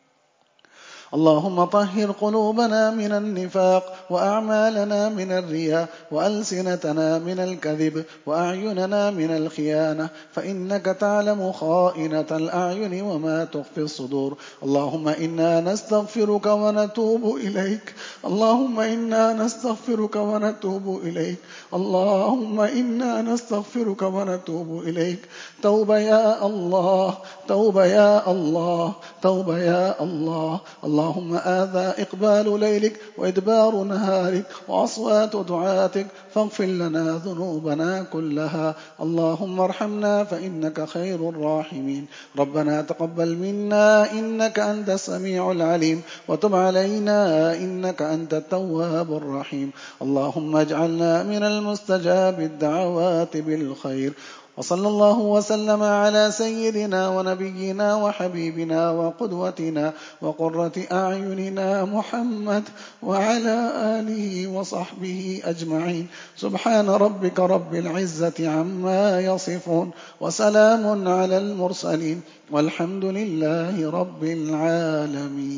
B: اللهم طهر قلوبنا من النفاق وأعمالنا من الرياء وألسنتنا من الكذب وأعيننا من الخيانة فإنك تعلم خائنة الأعين وما تخفي الصدور. اللهم إنا نستغفرك ونتوب إليك. اللهم إنا نستغفرك ونتوب إليك. اللهم إنا نستغفرك ونتوب إليك. توبة يا الله توبة يا الله توبة يا الله. اللهم آذى إقبال ليلك وإدبار نهارك وأصوات دعاتك فاغفر لنا ذنوبنا كلها. اللهم ارحمنا فإنك خير الراحمين. ربنا تقبل منا إنك أنت السميع العليم وتب علينا إنك أنت التواب الرحيم. اللهم اجعلنا من المستجاب الدعوات بالخير. وصلى الله وسلم على سيدنا ونبينا وحبيبنا وقدوتنا وقرة أعيننا محمد وعلى آله وصحبه أجمعين. سبحان ربك رب العزة عما يصفون وسلام على المرسلين والحمد لله رب العالمين.